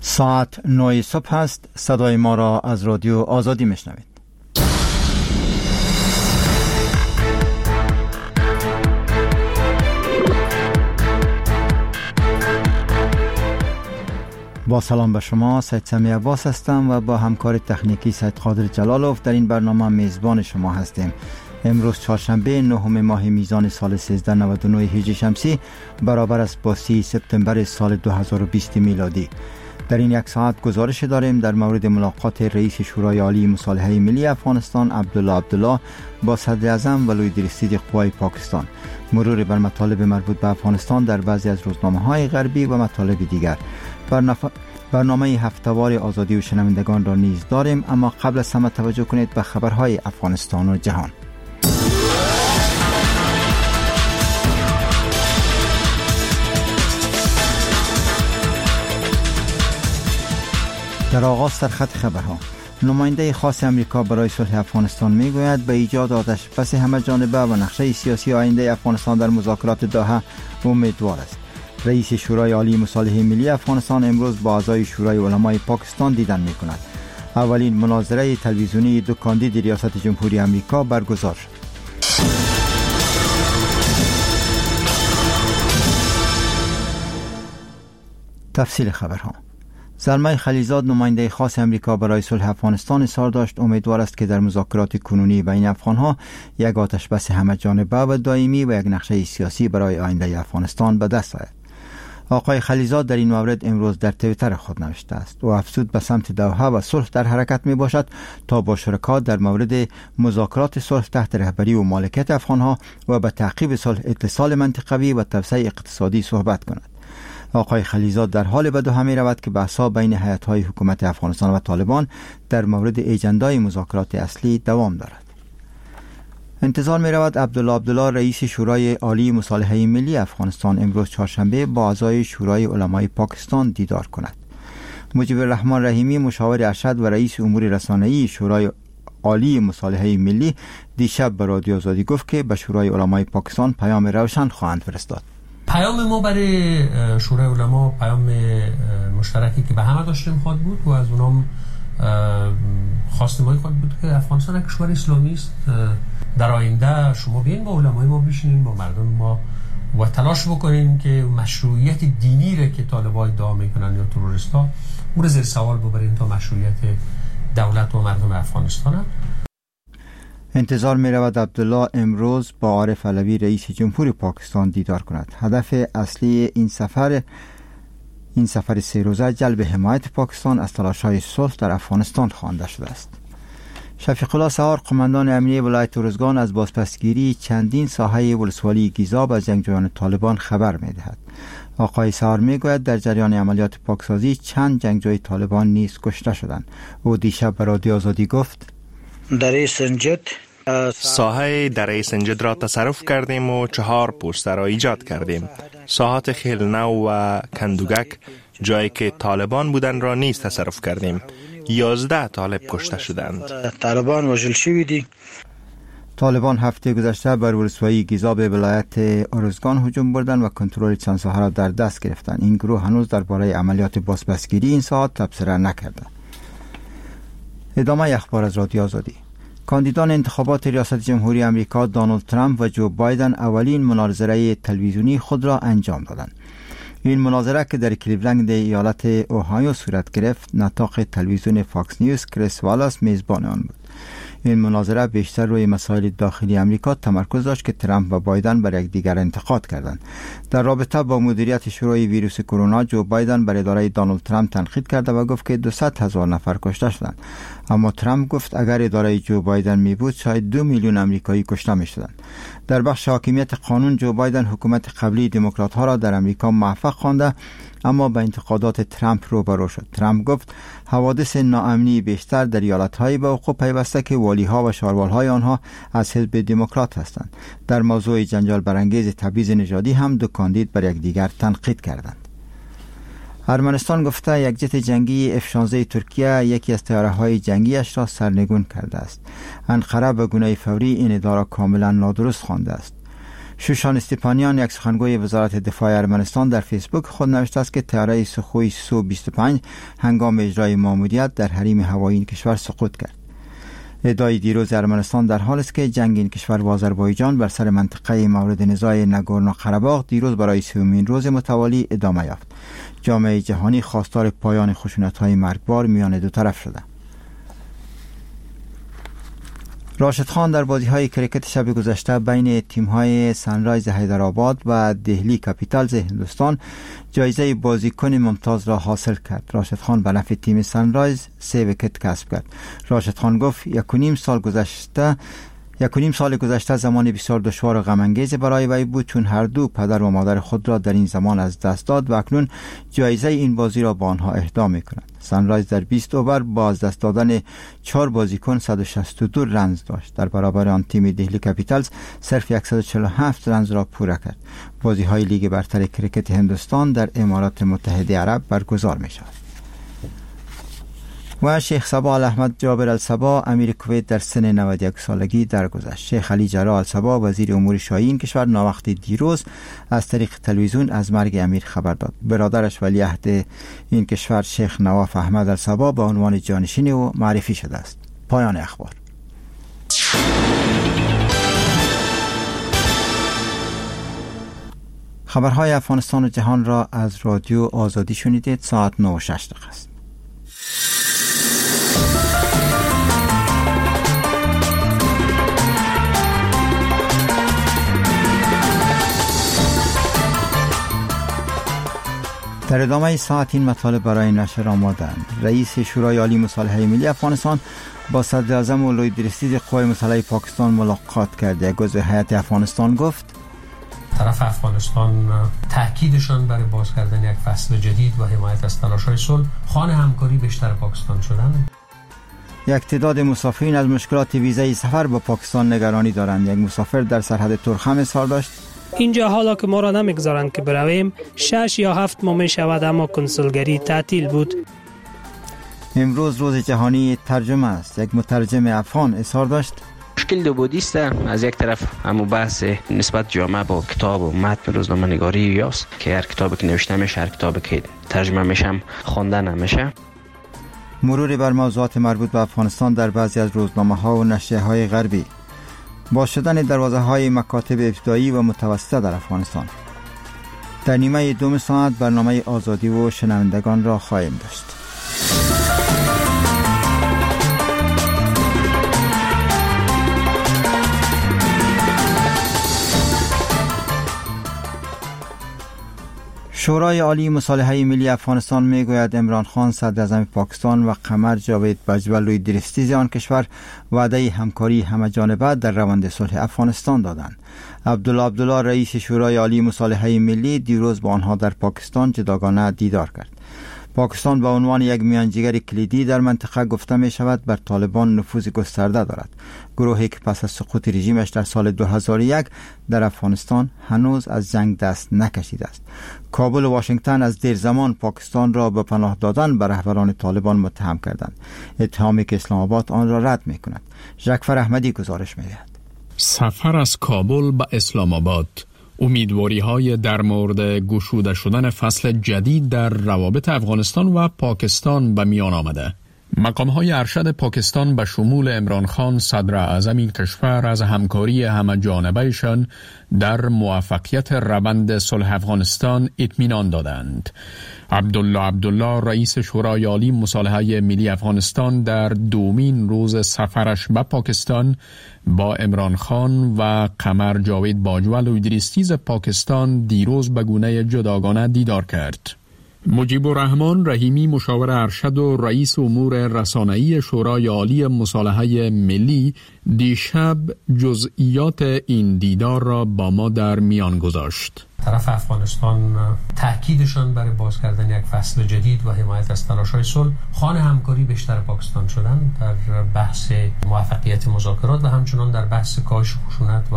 ساعت 9 صبح است. صدای ما را از رادیو آزادی میشنوید. با سلام به شما، سید سمی عباس هستم و با همکار تکنیکی سید قادر جلالوف در این برنامه میزبان شما هستیم. امروز چهارشنبه 9 ماه میزان سال 1399 هجری شمسی برابر است با 30 سپتامبر سال 2020 میلادی. در این یک ساعت گزارش داریم در مورد ملاقات رئیس شورای عالی مصالحه ملی افغانستان عبدالله با صدر اعظم ولای رسید قوای پاکستان، مرور بر مطالب مربوط به افغانستان در بعضی از روزنامه‌های غربی و مطالب دیگر. برنامه هفته‌وار آزادی و شنوندگان را نیز داریم، اما قبل از همه توجه کنید به خبرهای افغانستان و جهان. در آغاز سرخط خبرها، نماینده خاص امریکا برای صلح افغانستان میگوید به ایجاد آتش‌بس همه جانبه و نقشه سیاسی آینده افغانستان در مذاکرات دوحه امیدوار است. رئیس شورای عالی مصالحه ملی افغانستان امروز با اعضای شورای علمای پاکستان دیدن میکند. اولین مناظره تلویزیونی دو کاندید ریاست جمهوری امریکا برگزار شد. تفصیل خبرها. زلمه خلیزاد نماینده خاص امریکا برای صلح افغانستان اظهار داشت امیدوار است که در مذاکرات کنونی بین افغانها یک آتش‌بس همه جانبه و دائمی و یک نقشه سیاسی برای آینده افغانستان به دست آید. آقای خلیزاد در این مورد امروز در توییتر خود نوشته است و افزود به سمت دوحه و صلح در حرکت می باشد تا با شرکات در مورد مذاکرات صلح تحت رهبری و مالکیت افغانها و به تعقیب صلح اتصال منطقوی و توسعه اقتصادی صحبت کند. آقای خلیزاد در حال به دوحه می رود که بحث‌ها بین هیئت‌های حکومت افغانستان و طالبان در مورد اجندای مذاکرات اصلی دوام دارد. انتظار می رود عبدالله رئیس شورای عالی مصالحه ملی افغانستان امروز چهارشنبه با اعضای شورای علمای پاکستان دیدار کند. مجیب الرحمن رحیمی مشاور ارشد و رئیس امور رسانه‌ای شورای عالی مصالحه ملی دیشب به رادیو آزادی گفت که به شورای علمای پاکستان پیام روشن خواهند فرستاد. پیام ما برای شورای علما پیام مشترکی که به همه داشتیم خواهد بود و از اونام خواستیم های خواهد بود که افغانستان یک کشور اسلامی است. در آینده شما بیاین با علمای ما بشینین، با مردم ما و تلاش بکنین که مشروعیت دینی را که طالبان ادعا میکنن یا تروریستا او را زیر سوال ببرین تا مشروعیت دولت و مردم افغانستان است. انتظار می رود عبدالله امروز با عارف علوی رئیس جمهوری پاکستان دیدار کند. هدف اصلی این سفر 3 روزه جلب حمایت پاکستان از تلاش‌های صلح در افغانستان خوانده شده است. شفیق الله سهار قماندان امنیه ولایت ارزگان از بازپسگیری چندین ساحه ولسوالی گیزاب از جنگجویان طالبان خبر می دهد. آقای سهار می گوید در جریان عملیات پاکسازی چند جنگجوی طالبان نیز کشته شدند. او دیشب به رادیو آزادی گفت دره سنجد ساحه دره سنجد را تصرف کردیم و 4 پوسته را ایجاد کردیم. ساحات خیلنو و کندوگک جایی که طالبان بودن را نیز تصرف کردیم. 11 طالب کشته شدند. طالبان وژل شویدی. طالبان هفته گذشته بر ولسوالی گیزاب ولایت ارزگان هجوم بردند و کنترل چند ساحه را در دست گرفتند. این گروه هنوز درباره عملیات بازپسگیری این ساعت تبصره نکرده. ادامه اخبار از رادیو آزادی. کاندیدان انتخابات ریاست جمهوری امریکا دونالد ترامپ و جو بایدن اولین مناظره تلویزیونی خود را انجام دادند. این مناظره که در کلیولند ایالت اوهایو صورت گرفت، نطاق تلویزیون فاکس نیوز کریس والاس میزبان آن بود. این مناظره بیشتر روی مسائل داخلی امریکا تمرکز داشت که ترامپ و بایدن بر یکدیگر انتقاد کردند. در رابطه با مدیریت شیوع ویروس کرونا، جو بایدن بر اداره دونالد ترامپ تنقید کرده و گفت که 200,000 نفر کشته شدند. اما ترامپ گفت اگر اداره جو بایدن می بود شاید 2 میلیون آمریکایی کشته می شدند. در بخش حاکمیت قانون، جو بایدن حکومت قبلی دموکرات ها را در امریکا موفق خوانده اما با انتقادات ترامپ روبرو شد. ترامپ گفت حوادث ناامنی بیشتر در ایالت‌های به وقوع پیوسته که والی‌ها و شاروال‌های آنها از حزب دموکرات هستند. در موضوع جنجال برانگیز تبعیض نژادی هم دو کاندید بر یکدیگر تنقید کردند. ارمنستان گفته یک جت جنگی F-16 ترکیه یکی از طیاره‌های جنگیش را سرنگون کرده است. انقره به گونه فوری این ادعا را کاملا نادرست خوانده است. شوشان استپانیان، یک سخنگوی وزارت دفاع ارمنستان، در فیسبوک خود نوشته است که طیاره سخوی سو 25 هنگام اجرای ماموریت در حریم هوایی این کشور سقوط کرد. ادعای دیروز ارمنستان در حال است که جنگ این کشور و آذربایجان بر سر منطقه مورد نزاع ناگورنو قره‌باغ دیروز برای سومین روز متوالی ادامه یافت. جامعه جهانی خواستار پایان خشونت‌های مرگبار میان دو طرف شده. راشد خان در بازی‌های کریکت شب گذشته بین تیم‌های سنرایز حیدرآباد و دهلی کپیتالز هندوستان جایزه بازیکن ممتاز را حاصل کرد. راشد خان به نفع تیم سنرایز 3 ویکت کسب کرد. راشد خان گفت یک و نیم سال گذشته زمان بسیار دشوار و غم‌انگیز برای وی بود، چون هر دو پدر و مادر خود را در این زمان از دست داد و اکنون جایزه این بازی را با آنها اهدا می‌کند. سنرایز در 20 اوور با از دست دادن 4 بازیکن 162 رنز داشت. در برابر آن تیم دهلی کپیتالز صرف 147 رنز را پوره کرد. بازی‌های لیگ برتر کریکت هندوستان در امارات متحده عرب برگزار می‌شود. و شیخ صباح الاحمد جابر الصباح امیر کویت در سن 91 سالگی درگذشت. شیخ علی جراح الصباح وزیر امور شاهی این کشور ناوقت دیروز از طریق تلویزیون از مرگ امیر خبر داد. برادرش ولیعهد این کشور شیخ نواف احمد الصباح به عنوان جانشین او معرفی شده است. پایان اخبار. خبرهای افغانستان و جهان را از رادیو آزادی شنیدید. ساعت 9:06 است. در ادامه ساعت این مطالب برای نشر آمادند. رئیس شورای عالی مصالحه ملی افغانستان با صدر اعظم و لوی درستیز قوای مسلحه پاکستان ملاقات کرد. یک عضو هیئت افغانستان گفت طرف افغانستان تاکیدشان برای باز کردن یک فصل جدید و حمایت از تلاش‌های صلح خوان همکاری بیشتر پاکستان شدن. یک تعداد مسافرین از مشکلات ویزای سفر به پاکستان نگرانی دارند. یک مسافر در سرحد ترخم اظهار داشت اینجا حالا که ما را نمیگذارند که برویم 6 یا 7 ماه می شود، اما کنسولگری تعطیل بود. امروز روز جهانی ترجمه است. یک مترجم افغان اظهار داشت مشکل دو بودی است. از یک طرف همو بحث نسبت جامعه با کتاب و متن روزنامه نگاری یاست که هر کتابی که نوشته میشه، هر کتابی که ترجمه میشه خوانده نمیشه. مرور بر موضوعات مربوط به افغانستان در بعضی از روزنامه‌ها و نشریه‌های غربی. باز شدن دروازه‌های مکاتب ابتدایی و متوسطه در افغانستان. در نیمه دوم ساعت برنامه آزادی و شنوندگان را خواهیم داشت. شورای عالی مصالحه ملی افغانستان میگوید عمران خان صدر اعظم پاکستان و قمر جاوید بجوا لوی درستیز آن کشور وعده همکاری همه‌جانبه در روند صلح افغانستان دادند. عبدالله رئیس شورای عالی مصالحه ملی دیروز با آنها در پاکستان جداگانه دیدار کرد. پاکستان به عنوان یک میانجیگر کلیدی در منطقه گفته می شود بر طالبان نفوذ گسترده دارد. گروهی که پس از سقوط رژیمش در سال 2001 در افغانستان هنوز از جنگ دست نکشیده است. کابل و واشنگتن از دیر زمان پاکستان را به پناه دادن به رهبران طالبان متهم کردند، اتهامی که اسلام آباد آن را رد می کند. ژکفر احمدی گزارش می دهد. سفر از کابل به اسلام آباد، امیدواری‌های در مورد گشوده شدن فصل جدید در روابط افغانستان و پاکستان به میان آمده. مقام‌های ارشد پاکستان به شمول عمران خان صدر اعظم این کشور از همکاری همه‌جانبه‌شان در موفقیت روند صلح افغانستان اطمینان دادند. عبدالله رئیس شورای عالی مصالحه ملی افغانستان در دومین روز سفرش به پاکستان با عمران خان و قمر جاوید باجوا لوی درستیز پاکستان دیروز به گونه جداگانه دیدار کرد. مجیب الرحمن رحیمی مشاور ارشد و رئیس امور رسانه‌ای شورای عالی مصالحه ملی دیشب جزئیات این دیدار را با ما در میان گذاشت. طرف افغانستان تاکیدشان برای باز کردن یک فصل جدید و حمایت از تلاش‌های صلح خوان همکاری بیشتر پاکستان شدن در بحث موفقیت مذاکرات و همچنان در بحث کاهش خشونت و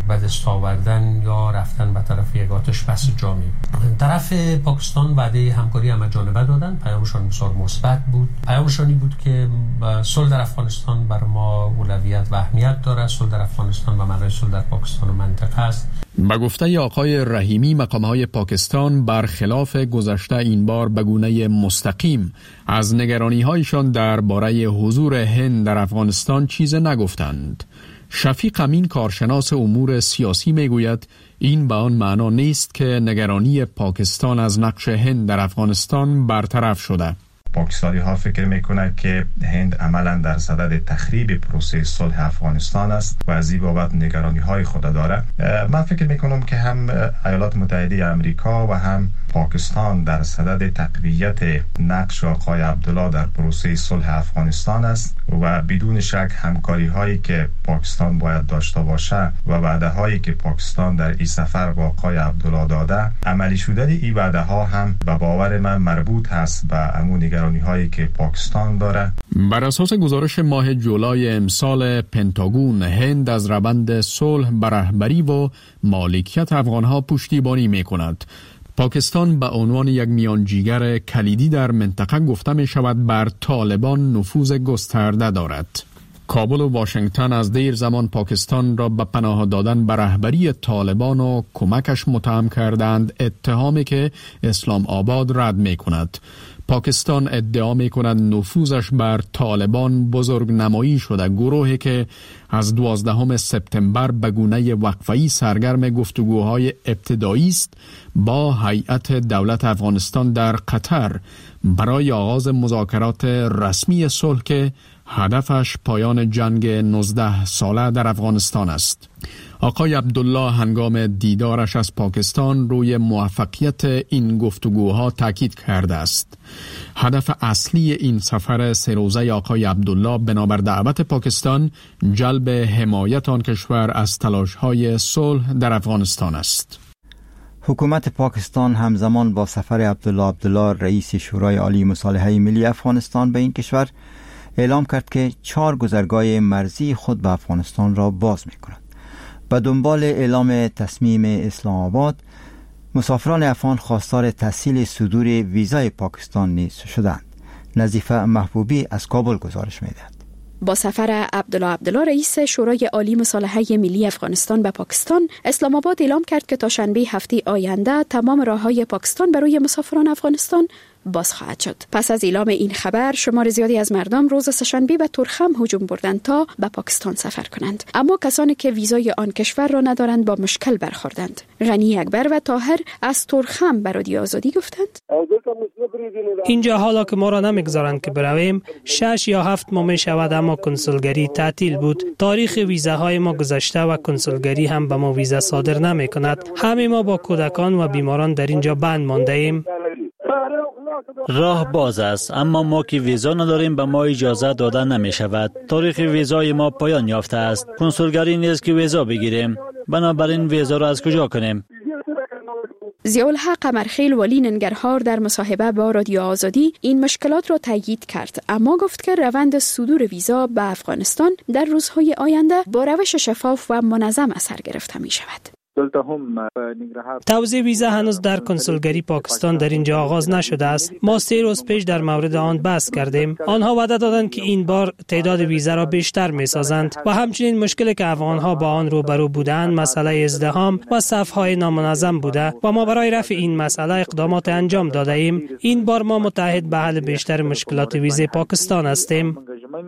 به دست آوردن یا رفتن به طرف یک آتش بس جامع. طرف پاکستان وعده همکاری همه‌جانبه دادن، پیامشان بسیار مثبت بود. پیامشانی بود که صلح در افغانستان بر ما اولویت و اهمیت دارد. صلح در افغانستان به معنای صلح در پاکستان و منطقه است. به گفته آقای رحیمی، مقام‌های پاکستان برخلاف گذشته این بار به گونه مستقیم از نگرانی‌هایشان درباره حضور هند در افغانستان چیز نگفتند. شفیق امین، کارشناس امور سیاسی، میگوید این به آن معنا نیست که نگرانی پاکستان از نقش هند در افغانستان برطرف شده. پاکستانی ها فکر میکنه که هند عملا در صدد تخریب پروسه صلح افغانستان است و از این بابت نگرانی های خود داره. من فکر میکنم که هم ایالات متحده آمریکا و هم پاکستان در صدد تقویت نقش آقای عبدالله در پروسه صلح افغانستان است و بدون شک همکاری هایی که پاکستان باید داشته باشه و وعده هایی که پاکستان در این سفر با آقای عبدالله داده، عملی شدن این وعده ها هم به باور من مربوط هست به امون نگرانی هایی که پاکستان داره. بر اساس گزارش ماه جولای امسال پنتاگون، هند از روند صلح بر رهبری و مالکیت افغانها پشتیبانی میکند. پاکستان به عنوان یک میانجیگر کلیدی در منطقه گفته می شود بر طالبان نفوذ گسترده دارد. کابل و واشنگتن از دیر زمان پاکستان را به پناه دادن به رهبری طالبان و کمکش متهم کردند، اتهامی که اسلام آباد رد می کند. پاکستان ادعا می کند نفوذش بر طالبان بزرگ نمایی شده، گروهی که از 12 سپتامبر به گونه وقفه‌ای سرگرم گفتگوهای ابتدایی است با هیئت دولت افغانستان در قطر برای آغاز مذاکرات رسمی صلح که هدفش پایان جنگ 19 ساله در افغانستان است. آقای عبدالله هنگام دیدارش از پاکستان روی موفقیت این گفتگوها تاکید کرده است. هدف اصلی این سفر سه روزه آقای عبدالله بنابر دعوت پاکستان جلب حمایت آن کشور از تلاش‌های صلح در افغانستان است. حکومت پاکستان همزمان با سفر عبدالله رئیس شورای عالی مصالحه ملی افغانستان به این کشور اعلام کرد که 4 گذرگاه مرزی خود به افغانستان را باز می کند. به دنبال اعلام تصمیم اسلام آباد، مسافران افغان خواستار تسهیل صدور ویزای پاکستان نیز شدند. نظیفه محبوبی از کابل گزارش می دهد. با سفر عبدالله رئیس شورای عالی مصالحه ملی افغانستان به پاکستان، اسلام آباد اعلام کرد که تا شنبه هفته آینده تمام راههای پاکستان برای مسافران افغانستان باز خواهد شد. پس از اعلام این خبر، شمار زیادی از مردم روز سه‌شنبه به ترخم هجوم بردند تا به پاکستان سفر کنند. اما کسانی که ویزای آن کشور را ندارند با مشکل برخوردند. غنی اکبر و طاهر از ترخم به رادیو آزادی گفتند: اینجا حالا که ما را نمیگذارند که برویم، 6 یا 7 ماه می شود اما کنسولگری تعطیل بود. تاریخ ویزاهای ما گذشته و کنسولگری هم به ما ویزا صادر نمی کند. همه ما با کودکان و بیماران در اینجا بند مانده ایم. راه باز است، اما ما که ویزا نداریم به ما اجازه داده نمی شود. تاریخ ویزای ما پایان یافته است. کنسولگری نیست که ویزا بگیریم. بنابراین ویزا را از کجا کنیم؟ ضیاءالحق قمرخیل ولی ننگرهار در مصاحبه با رادیو آزادی این مشکلات را تایید کرد، اما گفت که روند صدور ویزا به افغانستان در روزهای آینده با روش شفاف و منظم اثر گرفته می شود. توزیع ویزا هنوز در کنسولگری پاکستان در اینجا آغاز نشده است. ما 3 روز پیش در مورد آن بحث کردیم. آنها وعده دادند که این بار تعداد ویزا را بیشتر می‌سازند و همچنین مشکلی که افغان‌ها با آن روبرو بودند، مسئله ازدحام و صف‌های نامنظم بوده و ما برای رفع این مسئله اقدامات انجام داده ایم. این بار ما متحد به حل بیشتر مشکلات ویزای پاکستان هستیم.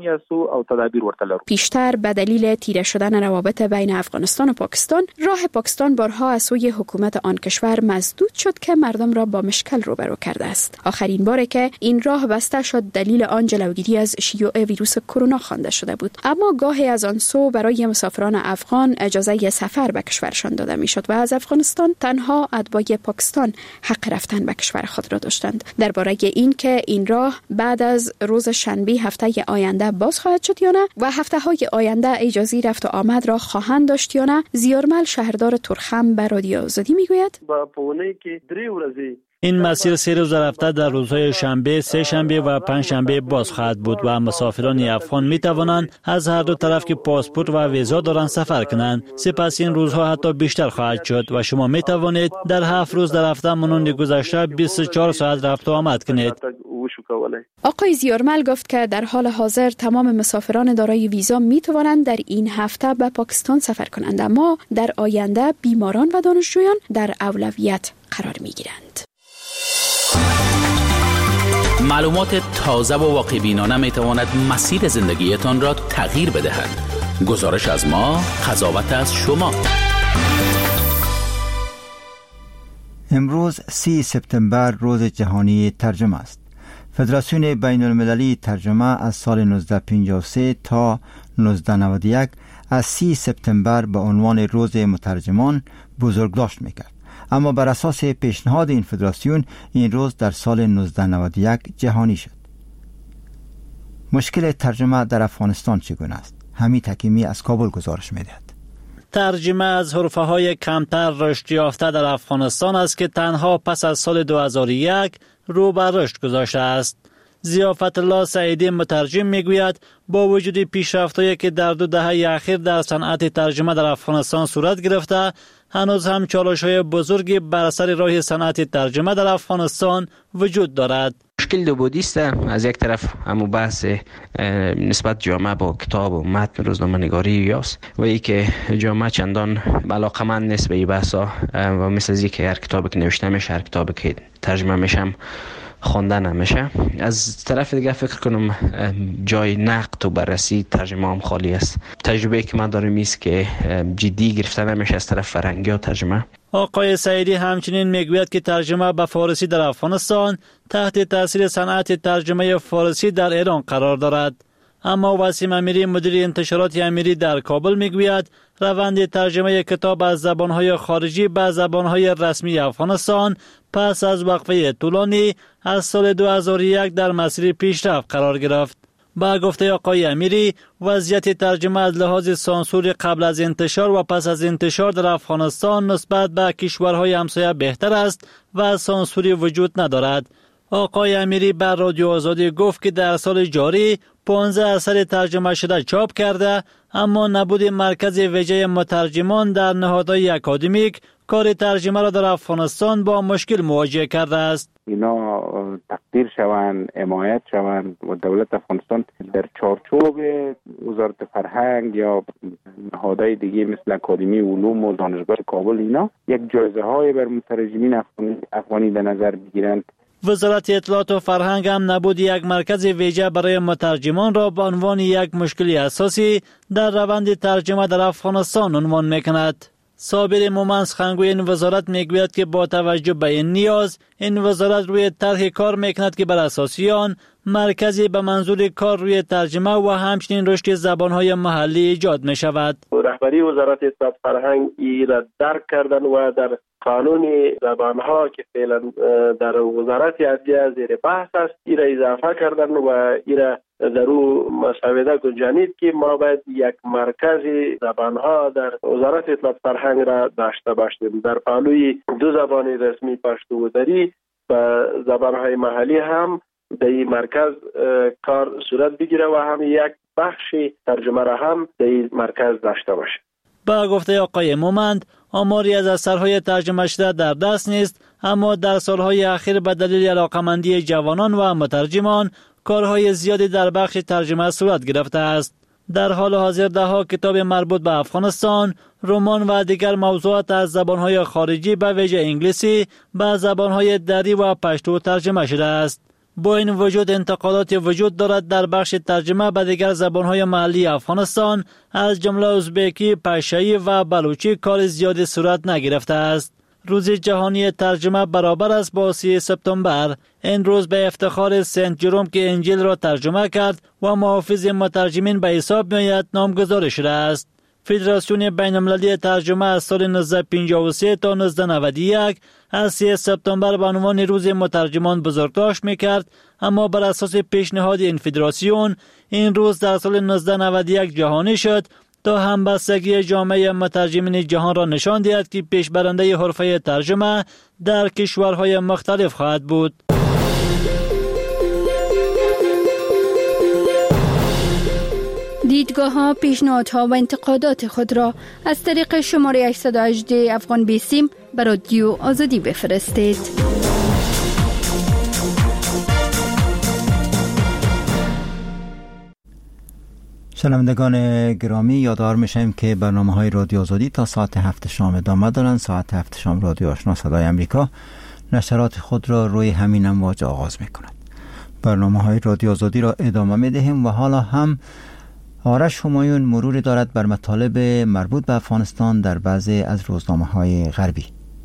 پیشتر به دلیل تیره شدن روابط بین افغانستان و پاکستان، راه پاکستان بارها از سوی حکومت آن کشور مسدود شد که مردم را با مشکل روبرو کرده است. آخرین باری که این راه بسته شد دلیل آن جلوگیری از شیوع ویروس کرونا خوانده شده بود، اما گاهی از آن سو برای مسافران افغان اجازه سفر به کشورشان داده میشد و از افغانستان تنها اتباع پاکستان حق رفتن به کشور خود را داشتند. درباره این که این راه بعد از روز شنبه هفته آینده باز خواهد شد یا نه و هفته‌های آینده اجازه رفت و آمد را خواهند داشت یا نه، زیارمل شهردار ترخم به رادیو آزادی میگوید: با پونه کې 3 ورځې این مسیر 3 روز رفته در روزهای شنبه، سه شنبه و پنج شنبه باز خواهد بود و مسافران افغان می توانند از هر دو طرف که پاسپورت و ویزا دارند سفر کنند. سپس این روزها حتی بیشتر خواهد شد و شما می توانید در 7 روز در هفته مانند گذشته 24 ساعت رفت و آمد کنید. آقای زیارمل گفت که در حال حاضر تمام مسافران دارای ویزا می توانند در این هفته به پاکستان سفر کنند، اما در آینده بیماران و دانشجویان در اولویت قرار می گیرند. معلومات تازه و واقع بینانه می تواند مسیر زندگیتان را تغییر بدهد. گزارش از ما، قضاوت از شما. امروز 30 سپتامبر روز جهانی ترجمه است. فدراسیون بین المللی ترجمه از سال 1953 تا 1991 از 30 سپتامبر به عنوان روز مترجمان بزرگداشت میکرد، اما بر اساس پیشنهاد این فدراسیون این روز در سال 1991 جهانی شد. مشکل ترجمه در افغانستان چگونه است؟ حمید حکیمی از کابل گزارش میدهد. ترجمه از حرفه‌های کمتر رشد یافته در افغانستان است که تنها پس از سال 2001 رو به رشد گذاشته است. ضیافت الله سعیدی مترجم میگوید با وجود پیشرفت‌هایی که در 2 دهه اخیر در صنعت ترجمه در افغانستان صورت گرفته، هنوز هم چالش‌های بزرگی بر اثر راه صنعت ترجمه در افغانستان وجود دارد. مشکل دو بودی است. از یک طرف همو بحث نسبت جامعه با کتاب و متن روزنامه‌نگاری یاست و ای که جامعه چندان علاقه‌مند نیست به این بحثا و مثل از که هر کتابی که نوشته میشه، هر کتابی که ترجمه میشه خوانده نمیشه. از طرف دیگه فکر کنم جای نقد و بررسی ترجمه هم خالی است. تجربه که من دارم است که جدی گرفته نمیشه از طرف فرهنگی و ترجمه. آقای سعیدی همچنین میگوید که ترجمه به فارسی در افغانستان تحت تاثیر صنعت ترجمه فارسی در ایران قرار دارد. اما وسیم امیری مدیر انتشارات امیری در کابل میگوید روند ترجمه کتاب از زبانهای خارجی به زبانهای رسمی افغانستان پس از وقفه طولانی از سال 2001 در مسیر پیشرفت قرار گرفت. با گفته آقای امیری وضعیت ترجمه از لحاظ سانسور قبل از انتشار و پس از انتشار در افغانستان نسبت به کشورهای همسایه بهتر است و سانسوری وجود ندارد. آقای امیری بر رادیو آزادی گفت که در سال جاری 15 اثر ترجمه شده چاپ کرده، اما نبود مرکز ویژه مترجمان در نهادهای اکادمیک کار ترجمه را در افغانستان با مشکل مواجه کرده است. اینا تقدیر شوند، حمایت شوند و دولت افغانستان در چارچوب وزارت فرهنگ یا نهادهای دیگه مثل اکادمی علوم و دانشگاه کابل اینا یک جایزه های بر مترجمین افغانی در نظر بگیرند. وزارت اطلاعات و فرهنگ هم نبود یک مرکز ویژه برای مترجمان را به عنوان یک مشکل اساسی در روند ترجمه در افغانستان عنوان میکند. صابر مومنس خنگوی این وزارت میگوید که با توجه به این نیاز این وزارت روی طرح کار میکند که بر اساس آن مرکزی به منظور کار روی ترجمه و همچنین رشد زبانهای محلی ایجاد می شود. رهبری وزارت اطلاعات فرهنگ ای را درک کردن و در قانون زبانها که فعلا در وزارت عدلیه زیر بحث است ای را اضافه کردن و ای را در او مسوده گنجانید که ما باید یک مرکز زبانها در وزارت اطلاعات فرهنگ را داشته باشیم. در پهلوی 2 زبان رسمی پشتو و دری و زبانهای محلی هم در این مرکز کار صورت بگیره و هم یک بخش ترجمه را هم در این مرکز داشته باشه. با گفته آقای مومند آماری از اثرهای ترجمه شده در دست نیست، اما در سالهای اخیر به دلیل علاقمندی جوانان و مترجمان کارهای زیادی در بخش ترجمه صورت گرفته است. در حال حاضر 10 کتاب مربوط به افغانستان، رمان و دیگر موضوعات از زبانهای خارجی به ویژه انگلیسی به زبانهای دری و پشتو ترجمه شده است. با این وجود انتقادات وجود دارد در بخش ترجمه به دیگر زبانهای محلی افغانستان از جمله ازبکی، پشتویی و بلوچی کار زیادی صورت نگرفته است. روز جهانی ترجمه برابر است با 30 سپتامبر. این روز به افتخار سنت جروم که انجیل را ترجمه کرد و محافظ مترجمین به حساب میآید نامگذاری شده است. فدراسیون بین المللی ترجمه از سال 1953 تا 1991 از 3 سپتامبر به عنوان روز مترجمان بزرگداشت میکرد، اما بر اساس پیشنهاد این فدراسیون این روز در سال 1991 جهانی شد تا همبستگی جامعه مترجمین جهان را نشان دهد که پیشبرنده حرفه ترجمه در کشورهای مختلف خواهد بود. دیدگاه‌ها، پیشنهادها و انتقادات خود را از طریق شماره 818 افغان بیسیم به رادیو آزادی بفرستید. شنوندگان گرامی، یادآور میشیم که برنامه‌های رادیو آزادی تا ساعت 7 شام ادامه دارند. ساعت 7 شام رادیو آشنا صدای امریکا نشرات خود را روی همین امواج آغاز می‌کند. برنامه‌های رادیو آزادی را ادامه می‌دهیم و حالا هم آرش همایون مرور دارد بر مطالب مربوط به افغانستان در بعضی از روزنامه‌های غربی.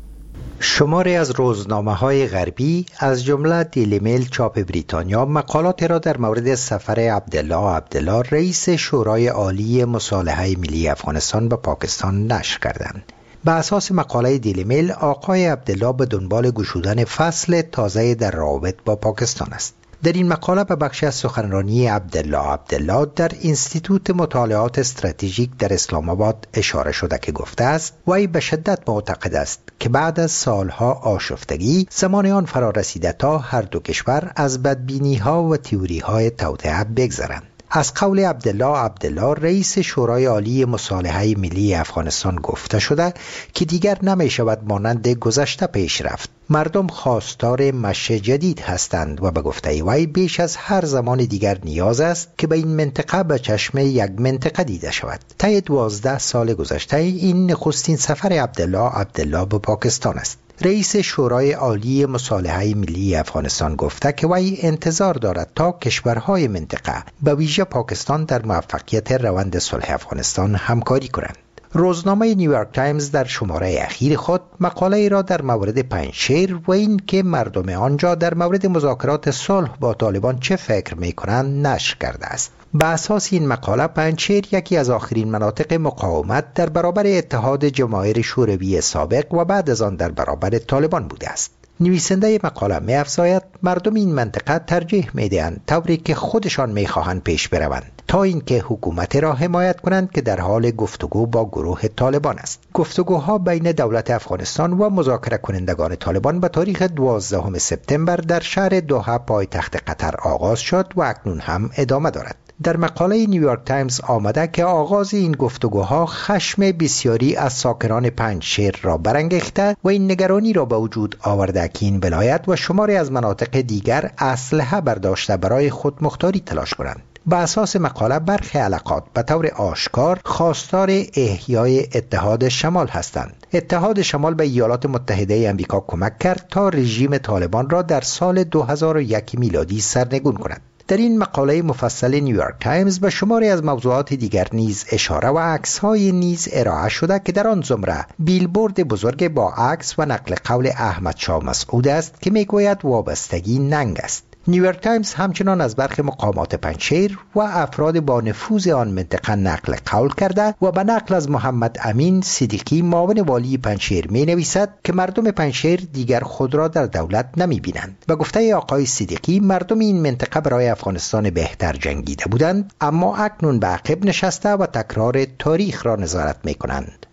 شماری از روزنامه‌های غربی از جمله دیلی میل چاپ بریتانیا مقالات را در مورد سفر عبدالله رئیس شورای عالی مصالحه ملی افغانستان به پاکستان نشر کردند. به اساس مقاله دیلی میل، آقای عبدالله به دنبال گشودن فصل تازه در روابط با پاکستان است. در این مقاله به بخشی از سخنرانی عبدالله در انستیتوت مطالعات استراتژیک در اسلام آباد اشاره شده که گفته است وی به شدت معتقد است که بعد از سالها آشفتگی زمان آن فرا رسیده تا هر دو کشور از بدبینی‌ها و تئوری‌های توطئه بگذرند. از قول عبدالله رئیس شورای عالی مصالحه ملی افغانستان گفته شده که دیگر نمی شود مانند گذشته پیش رفت. مردم خواستار مشی جدید هستند و به گفته وی بیش از هر زمان دیگر نیاز است که به این منطقه به چشم یک منطقه دیده شود. طی 12 سال گذشته این نخستین سفر عبدالله به پاکستان است. رئیس شورای عالی مصالحه ملی افغانستان گفته که وی انتظار دارد تا کشورهای منطقه به ویژه پاکستان در موفقیت روند صلح افغانستان همکاری کنند. روزنامه نیویورک تایمز در شماره اخیر خود مقاله را در مورد پنجشیر و این که مردم آنجا در مورد مذاکرات صلح با طالبان چه فکر می‌کنند نشر کرده است. به اساس این مقاله پنجشیر یکی از آخرین مناطق مقاومت در برابر اتحاد جماهیر شوروی سابق و بعد از آن در برابر طالبان بوده است. نویسنده مقاله می‌افزاید مردم این منطقه ترجیح می‌دهند طوری که خودشان می‌خواهند پیش بروند تا اینکه حکومت را حمایت کنند که در حال گفتگو با گروه طالبان است. گفتگوها بین دولت افغانستان و مذاکره کنندگان طالبان به تاریخ 12 سپتامبر در شهر دوحه پایتخت قطر آغاز شد و اکنون هم ادامه دارد. در مقاله نیویورک تایمز آمده که آغاز این گفتگوها خشم بسیاری از ساکنان پنجشیر را برانگیخته و این نگرانی را به وجود آورده که این ولایت و شماری از مناطق دیگر اسلحه برداشته برای خودمختاری تلاش کنند. به اساس مقاله برخی علاقات به طور آشکار خواستار احیای اتحاد شمال هستند. اتحاد شمال به ایالات متحده آمریکا کمک کرد تا رژیم طالبان را در سال 2001 میلادی سرنگون کند. در این مقاله مفصل نیویورک تایمز به شماری از موضوعات دیگر نیز اشاره و عکس‌های نیز ارائه شده که در آن زمره بیلبورد بزرگ با عکس و نقل قول احمد شاه مسعود است که میگوید وابستگی ننگ است. نیویورک تایمز همچنان از برخی مقامات پنجشیر و افراد با نفوذ آن منطقه نقل قول کرده و به نقل از محمد امین صدیقی معاون والی پنجشیر می نویسد که مردم پنجشیر دیگر خود را در دولت نمی بینند. به گفته آقای صدیقی مردم این منطقه برای افغانستان بهتر جنگیده بودند اما اکنون به عقب نشسته و تکرار تاریخ را نظارت می کنند.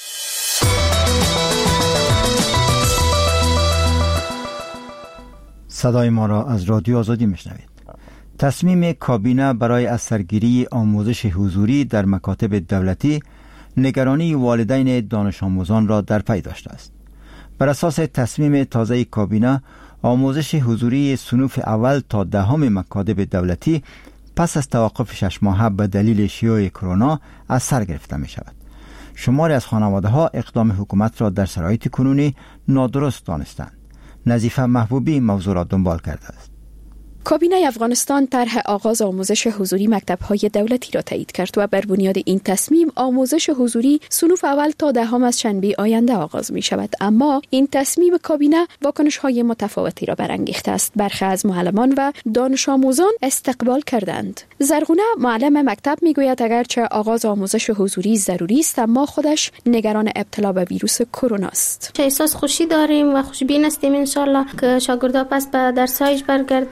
صدای ما را از رادیو آزادی میشنوید. تصمیم کابینه برای از سرگیری آموزش حضوری در مکاتب دولتی نگرانی والدین دانش آموزان را در پی داشته است. بر اساس تصمیم تازه کابینه، آموزش حضوری صنوف اول تا دهم مکاتب دولتی پس از توقف 6 ماهه به دلیل شیوع کرونا از سر گرفته می شود. شماری از خانواده‌ها اقدام حکومت را در شرایط کنونی نادرست دانستند. نظیفه محبوبی موضوع را دنبال کرده است. کابینه افغانستان طرح آغاز آموزش حضوری مکتب‌های دولتی را تایید کرد و بر بنیاد این تصمیم آموزش حضوری صنوف اول تا دهم از شنبه آینده آغاز می شود. اما این تصمیم کابینه واکنش‌های متفاوتی را برانگیخته است. برخی از معلمان و دانش آموزان استقبال کردند. زرغونه معلم مکتب میگوید اگرچه آغاز آموزش حضوری ضروری است اما خودش نگران ابتلا به ویروس کرونا است. احساس خوشی داریم و خوشبین هستیم ان شاء الله که شاگردها پس به درسایش برگرده و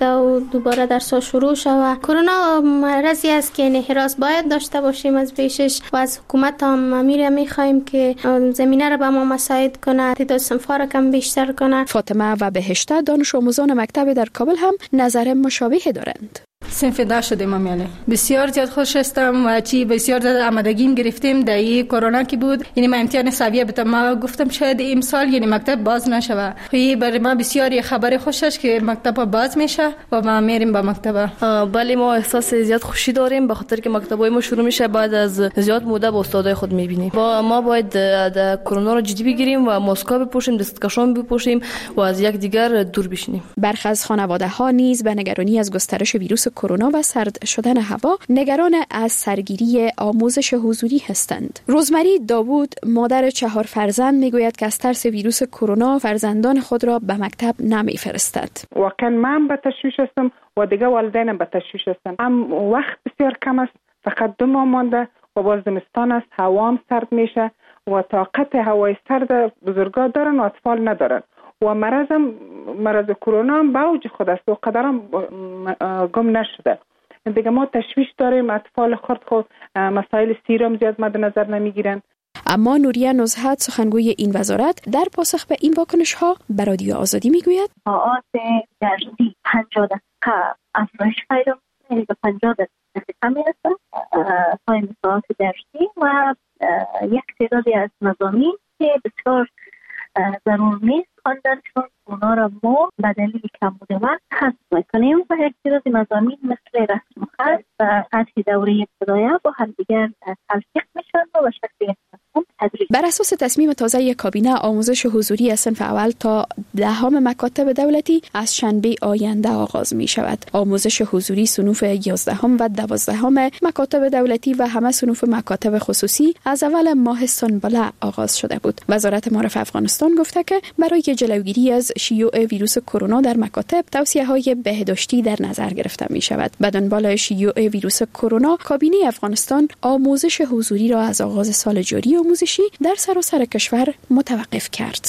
دوباره درس شروع شود. کرونا مرضی است که حراس باید داشته باشیم از پیشش و از حکومت هم میخوایم که زمینه را به ما مساعد کنه، تعداد صنف‌ها را کم بیشتر کنه. فاطمه و بهشته دانش آموزان مکتب در کابل هم نظر مشابه دارند. صنف ده شدیم امیاله بسیار زیاد خوش هستم و چی بسیار زیاد آمادگیم گرفتیم در این کرونا که بود. یعنی ما امتحان سویه بتم، ما گفتم شاید امسال یعنی مکتب باز نشه. خیلی برای ما بسیار خبر خوش است که مکتب باز میشه و ما میریم به مکتب. بله ما احساس زیاد خوشی داریم به خاطر که مکتبای ما شروع میشه بعد از زیاد مدت با استادای خود میبینیم. ما باید کرونا رو جدی بگیریم و ماسک بپوشیم، دستکشان بپوشیم و از یک دیگر دور بشینیم. برخی از خانواده ها نیز به نگرانی از گسترش ویروس کرونا و سرد شدن هوا نگران از سرگیری آموزش حضوری هستند. روزمری داوود مادر 4 فرزند میگوید که از ترس ویروس کرونا فرزندان خود را به مکتب نمیفرستد. واقعا من به تشویش هستم و دیگه والدینم به تشویش هستن. وقت بسیار کم است، فقط 2 ماه مانده و باز زمستان است، هوا هم سرد میشه و طاقت هوای سرد بزرگا دارن و اطفال ندارن و مرض کرونا هم به اوج خود است و قدرم گم نشده. دیگه ما تشویش داریم، اطفال خود مسائل سیرم زیاد مد نظر نمیگیرن. اما نوریه نزهت سخنگوی این وزارت در پاسخ به این واکنش ها به رادیو آزادی میگوید ساعات درسی 50 دقیقه افزایش پیدا می‌کنه به 50 دقیقه میرسه تایم ساعت درسی و یک تعدادی از مضامین که بسیار ضرور نیست خواندنشون اونا را ما به دلیل کمبود وقت حذف میکنیم و یک تعداد مضامین مثل رسم و خط و سطح دوره ابتدایی با همدیگر تلفیق میشن و به شکل یک مفهوم تدریج. بر اساس تصمیم تازه کابینه آموزش حضوری از صنف اول تا 10 مکاتب دولتی از شنبه آینده آغاز می شود. آموزش حضوری صنوف 11 و 12 مکاتب دولتی و همه صنوف مکاتب خصوصی از اول ماه سنبله آغاز شده بود. وزارت معارف افغانستان گفته که برای جلوگیری از شیوع ویروس کرونا در مکاتب توصیه‌های بهداشتی در نظر گرفته می شود. به دنبال شیوع ویروس کرونا کابینه افغانستان آموزش حضوری را از آغاز سال جاری آموزشی در سراسر کشور متوقف کرد.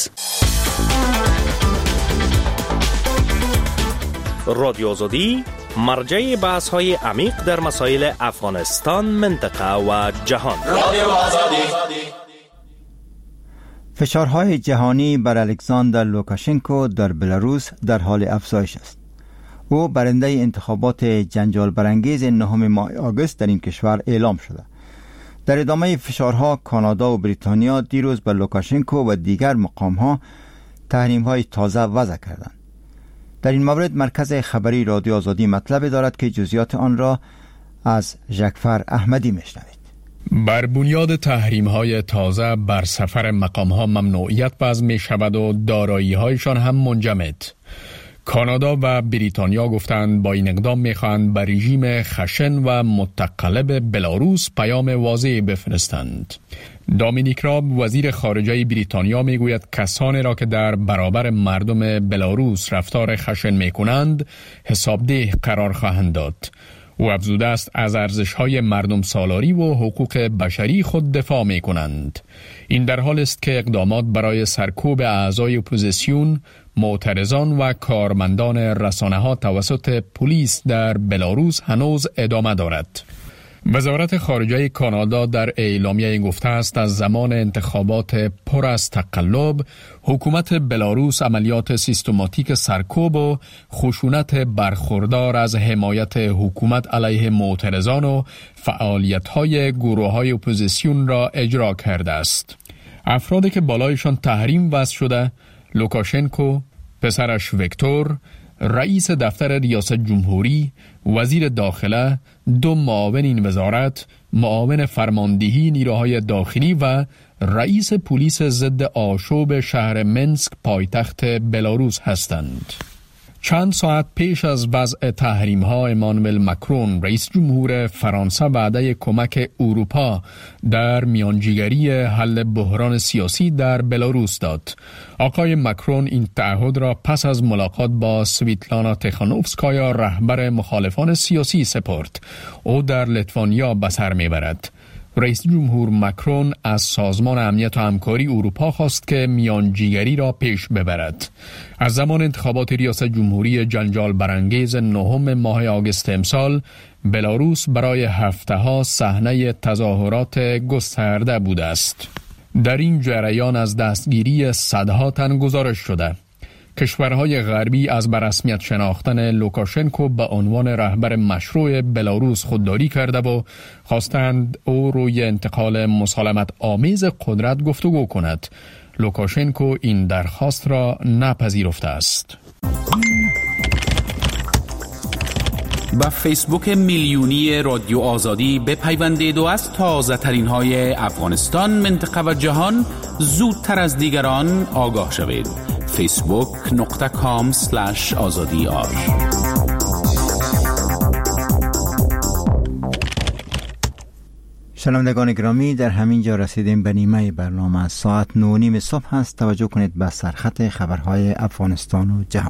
رادیو آزادی مرجع بحث‌های عمیق در مسائل افغانستان، منطقه و جهان. رادیو آزادی. فشارهای جهانی بر الکساندر لوکاشنکو در بلاروس در حال افزایش است. او برنده انتخابات جنجال برانگیز 9 ماه آگوست در این کشور اعلام شده. در ادامه فشارها کانادا و بریتانیا دیروز بر لوکاشنکو و دیگر مقام‌ها تحریم‌های تازه وضع کردند. در این مورد مرکز خبری رادیو آزادی مطلب دارد که جزئیات آن را از ژکفر احمدی میشنوید. بر بنیاد تحریم‌های تازه بر سفر مقام‌ها ممنوعیت وضع می‌شود و دارایی‌هایشان هم منجمد. کانادا و بریتانیا گفتند با این اقدام می‌خواهند بر رژیم خشن و متقلب بلاروس پیام واضحی بفرستند. دامینیک راب وزیر خارجه بریتانیا میگوید کسانی را که در برابر مردم بلاروس رفتار خشن می‌کنند حسابده قرار خواهند داد. او افزوده است از ارزش‌های مردم سالاری و حقوق بشری خود دفاع می‌کنند. این در حال است که اقدامات برای سرکوب اعضای اپوزیسیون، معترضان و کارمندان رسانه‌ها توسط پلیس در بلاروس هنوز ادامه دارد. وزارت خارجه کانادا در اعلامیه گفته است از زمان انتخابات پر از تقلب، حکومت بلاروس عملیات سیستماتیک سرکوب و خشونت برخوردار از حمایت حکومت علیه معترضان و فعالیت‌های گروه‌های اپوزیسیون را اجرا کرده است. افرادی که بالایشان تحریم وضع شده، لوکاشنکو، پسرش ویکتور، رئیس دفتر ریاست جمهوری، وزیر داخله، 2 معاون این وزارت، معاون فرماندهی نیروهای داخلی و رئیس پلیس ضد آشوب شهر منسک پایتخت بلاروس هستند. چند ساعت پیش از وضع تحریم‌ها امانوئل مکرون رئیس جمهور فرانسه وعده کمک اروپا در میانجیگری حل بحران سیاسی در بلاروس داد. آقای مکرون این تعهد را پس از ملاقات با سویتلانا تخانوفسکایا رهبر مخالفان سیاسی سپرد. او در لیتوانیا به سر میبرد. رئیس جمهور مکرون از سازمان امنیت و همکاری اروپا خواست که میانجیگری را پیش ببرد. از زمان انتخابات ریاست جمهوری جنجال برانگیز 9 ماه آگوست امسال، بلاروس برای هفته‌ها صحنه تظاهرات گسترده بوده است. در این جریان از دستگیری صدها تن گزارش شده. کشورهای غربی از برسمیت شناختن لوکاشنکو به عنوان رهبر مشروع بلاروس خودداری کرده و خواستند او روی انتقال مسالمت آمیز قدرت گفتگو کند. لوکاشنکو این درخواست را نپذیرفته است. با فیسبوک میلیونی رادیو آزادی بپیوندید و از تازه ترین های افغانستان، منطقه و جهان زودتر از دیگران آگاه شوید. facebook.com/azadi. شنوندگان گرامی، در همین جا رسیدیم به نیمه برنامه. ساعت 9:30 صبح هست. توجه کنید به سرخط خبرهای افغانستان و جهان.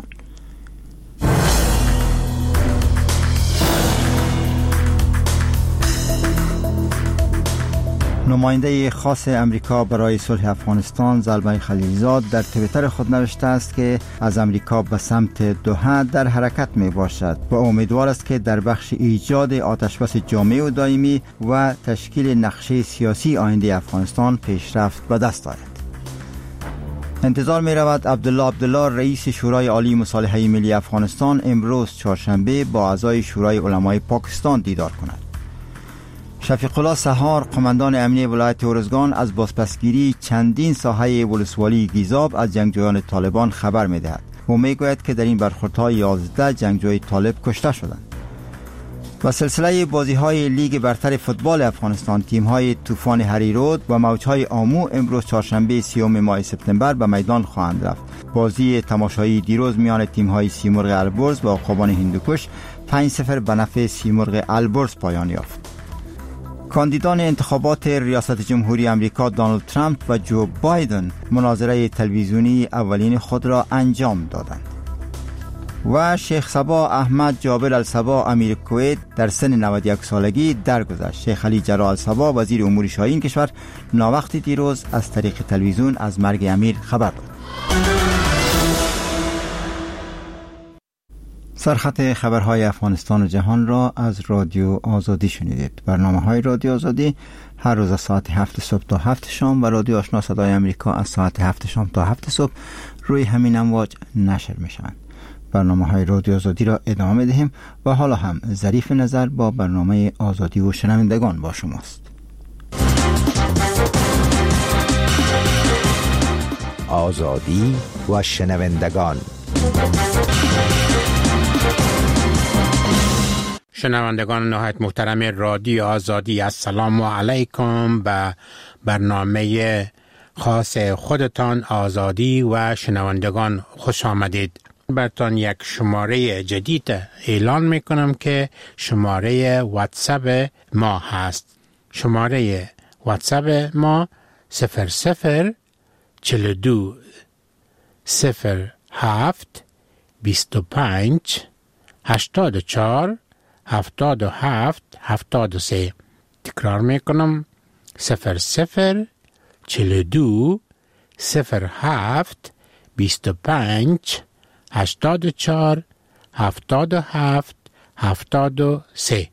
نماینده خاص امریکا برای صلح افغانستان زلمه خلیلزاد در توییتر خود نوشته است که از امریکا به سمت دوحه در حرکت می باشد و امیدوار است که در بخش ایجاد آتشبس جامع و دائمی و تشکیل نقشه سیاسی آینده افغانستان پیشرفت به دست آید. انتظار می رود عبدالله رئیس شورای عالی مصالحه ملی افغانستان امروز چهارشنبه با اعضای شورای علمای پاکستان دیدار کند. شفیق الله سهار، قماندان امنیه ولایت ارزگان، از بازپسگیری چندین ساحه ولسوالی گیزاب از جنگجویان طالبان خبر می دهد و می گوید که در این برخوردها 11 جنگجوی طالب کشته شدند. و سلسله بازی‌های لیگ برتر فوتبال افغانستان، تیم‌های طوفان هریرود و موج‌های آمو امروز چهارشنبه 30 ماه سپتامبر به میدان خواهند رفت. بازی تماشایی دیروز میان تیم‌های سیمرغ البرز و عقابان هندوکش 5-0 به نفع سیمرغ البرز پایان یافت. کاندیدان انتخابات ریاست جمهوری امریکا دونالد ترامپ و جو بایدن مناظره تلویزیونی اولین خود را انجام دادند. و شیخ صبا احمد جابر الصبا امیر کویت در سن 91 سالگی درگذشت. شیخ علی جرا الصبا وزیر امور شاهین کشور ناوقت دیروز از طریق تلویزیون از مرگ امیر خبر داد. سرخط خبرهای افغانستان و جهان را از رادیو آزادی شنیدید. برنامه‌های رادیو آزادی هر روز از ساعت 7 صبح تا 7 شام و رادیو آشنا صدای امریکا از ساعت 7 شام تا 7 صبح روی همین امواج نشر می‌شوند. برنامه‌های رادیو آزادی را ادامه دهیم و حالا هم ظریف نظر با برنامه آزادی و شنوندگان با شماست. آزادی و شنوندگان. شنوندگان نهایت محترم رادیو آزادی، السلام علیکم. به برنامه خاص خودتان آزادی و شنوندگان خوش آمدید. براتون یک شماره جدید اعلان میکنم که شماره واتساپ ما هست. شماره واتساپ ما 0042 07 25 84 77 73. تکرار میکنم 0042 07 25 84 77 73.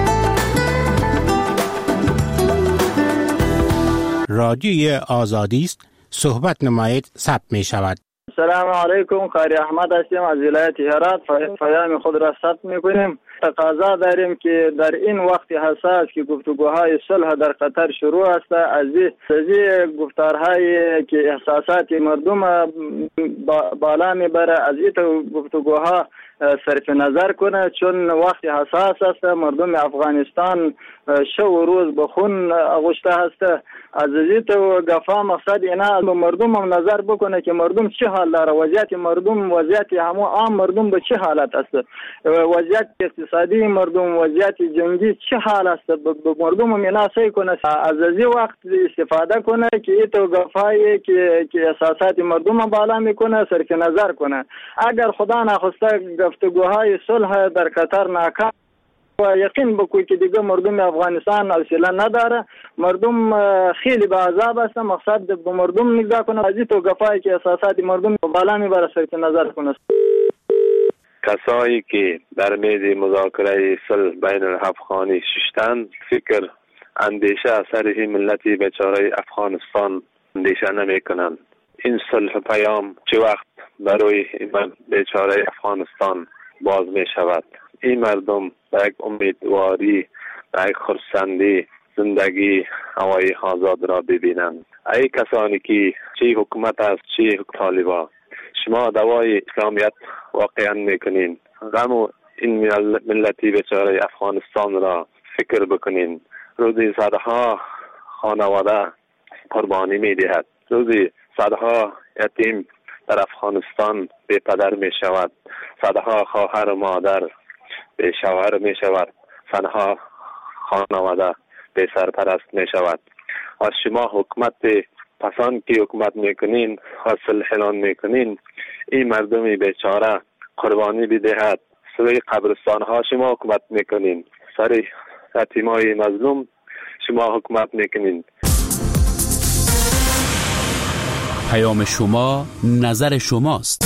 رادیوی آزادی است. صحبت نمایید ثبت می شود. سلام علیکم، قاری احمد هستیم از ولایت هرات. پیام خود را ثبت میکنیم. تقاضا داریم که در این وقت حساس که گفتگوهای صلح در قطر شروع است، از این گفتارهایی که احساسات مردم بالا میبره، از این گفتگوها صرف نظر کنه، چون وقت حساس است. مردم افغانستان شب و روز به خون آغشته است. از این گفا مقصد اینا مردم هم نظر بکنه که مردم چه حال داره، وضعیت مردم، وضعیت همه عام مردم به چه حالت است، وضعیت اقتصادی مردم، وضعیت جنگی چه حال است. مردم هم اینا سعی کنه از این وقت استفاده کنه که این گفایی که احساسات مردم بالا میکنه صرف نظر کنه. اگر خدا نخواسته گفتگوهای صلح در قطر ناکام و یقین بکنید که دیگه مردم افغانستان حوصله نداره. مردم خیلی به عذاب است. مقصد به مردم نگاه کنه، از این تو گفایی که اساسات مردم بالا میبره صرف نظر کنه. کسایی که در میز مذاکره صلح بین الافغانی ششتن فکر اندیشه اثر این ملتی بیچاره افغانستان اندیشه نمی کنند. این صلح پیام چه وقت برای این بیچاره افغانستان باز می شود؟ این مردم به یک امیدواری، به یک خرسندی زندگی هوای آزاد را ببینند. ای کسانی که چه حکومت است چه طالبان، شما دوای اسلامیت واقعا میکنین. غم این ملتی بیچاره افغانستان را فکر بکنین. روزی صدها خانواده قربانی میدهد. روزی صدها یتیم در افغانستان بی پدر می شود. صدها خواهر و مادر بی شوهر می شود. صدها خانواده بی سرپرست می شود. و شما حکومت پسند که حکومت میکنین و صلح اعلان میکنین، این مردمی بیچاره قربانی بدهد. سوی قبرستان ها شما حکومت میکنین، سر یتیمای مظلوم شما حکومت میکنین. پیام شما نظر شماست.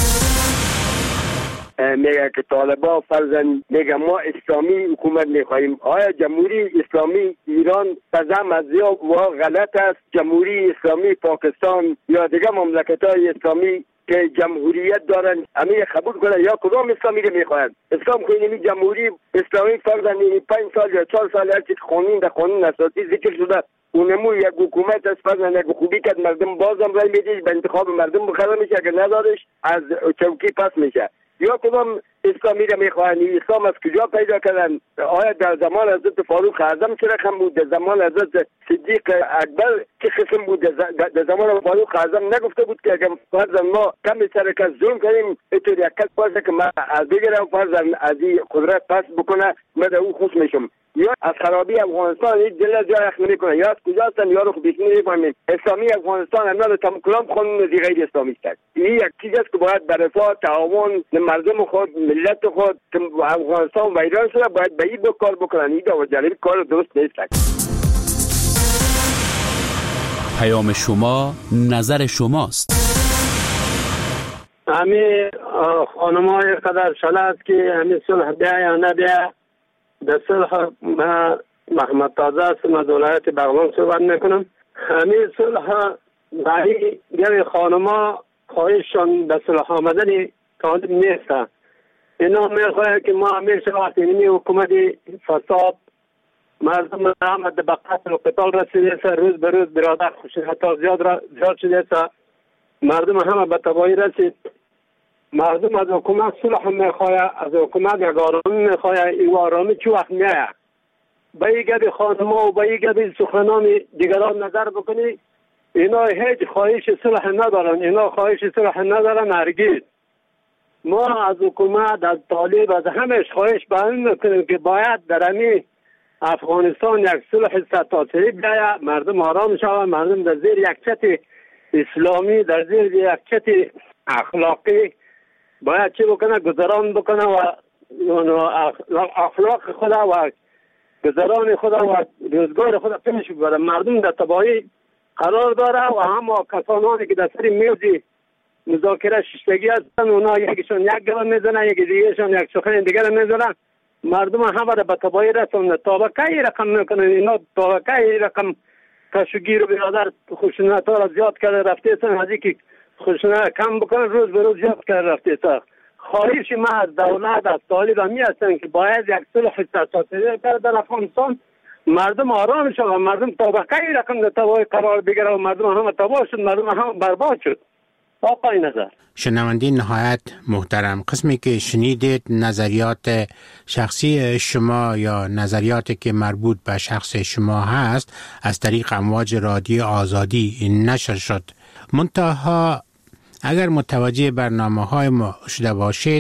میگه که طالبان فرضاً میگه ما اسلامی حکومت میخواهیم. آیا جمهوری اسلامی ایران تزم از یا غلط است؟ جمهوری اسلامی پاکستان یا دیگه مملکت‌های اسلامی که جمهوریت دارن همه قبول کنه یا کدام اسلامی رو میخواهند؟ اسلام خیلی جمهوری اسلامی فرضاً 5 سال یا 4 سال هرچی قانون در قانون اساسی ذکر شده اونمو یک حکومت است. فرضاً یک خوبی که مردم بازم رای میده به انتخاب مردم بخره میشه، اگر ندارش از چوکی پس میشه. یا کدام اسلامی را میخواهند؟ اسلام از کجا پیدا کردن؟ آیا در زمان حضرت فاروق اعظم چه رقم بود؟ در زمان حضرت صدیق اکبر چه قسم بود؟ در زمان فاروق اعظم نگفته بود که اگر فرضاً ما کمی سرکت ظلم کنیم اینطور یک کس باشه که ما از بگیرم فرضاً از این قدرت پس بکنه، من در او خوش میشم. یا از خرابی افغانستان این دل از جای اخم میکنه یا از کجا هستن یا رو خوب بیشنی میفهمیم. اسلامی افغانستان همه تمام کلام قانون دی غیر اسلامی است. این یک چیز است که باید به رفاه تعاون مردم خود ملت خود که افغانستان ویران شده باید به این کار بکنن. این دو جانب کار درست نیست. پیام شما نظر شماست. همه خانم‌های قدر شلات که همه صلح بیا یا نبیا در صلح محمد تازه است از ولایت بغلان صحبت میکنم. همه صلح برای گوی خانما خواهششان به صلح آمدن طالب نیست. اینا میخواهد که ما همیشه وقتی اینی حکومت فساد مردم آمد به قتل و قتال رسیده است. روز به روز برادر خشونت زیاد شده است. مردم همه به تباهی رسید. مردم از حکومت صلح میخواهد، از حکومت یک آرامی میخواهد. این آرامی چه وقت میآید؟ به این گب خانما و به این گب سخنان دیگران نظر بکنی. اینا هیچ خواهش صلح ندارن. اینا خواهش صلح ندارن هرگز. ما از حکومت، از طالب، از همش خواهش باید میکنیم که باید در همین افغانستان یک صلح ستاسری بیاید. مردم آرام شود. مردم در زیر یک چت اسلامی، در زیر یک چت اخلاقی باید چی بکنه؟ گذران بکنه و اخلاق خدا و گذران خدا و روزگار خدا پیش ببره. مردم در تباهی قرار داره و همه کسانی که در سر میز مذاکره ششتگی هستن اونا یکیشون یک گل میزنن، یکی دیگهشون یک سخن دیگر میزنن. مردم همه را به تباهی رسوندن. طبقه رقم میکنن. اینا طبقه رقم کشوگیر و برادر خشونت ها را زیاد کرده رفته سن. از اینکه خشونت کم بکنن روز به روز زیاد کرده رفته سن. خواهش ما از دولت، از طالب همی هستن که باید یک صلح ستاسری در افغانستان. مردم آرام شد و مردم طبقه رقم در تباهی قرار بگیره و مردم همه تباه شد، مردم همه برباد شد. آقای نظر شنوندین نهایت محترم، قسمی که شنیدید نظریات شخصی شما یا نظریاتی که مربوط به شخص شما هست از طریق امواج رادیو آزادی نشر شد. منتها اگر متوجه برنامه های ما شده باشید،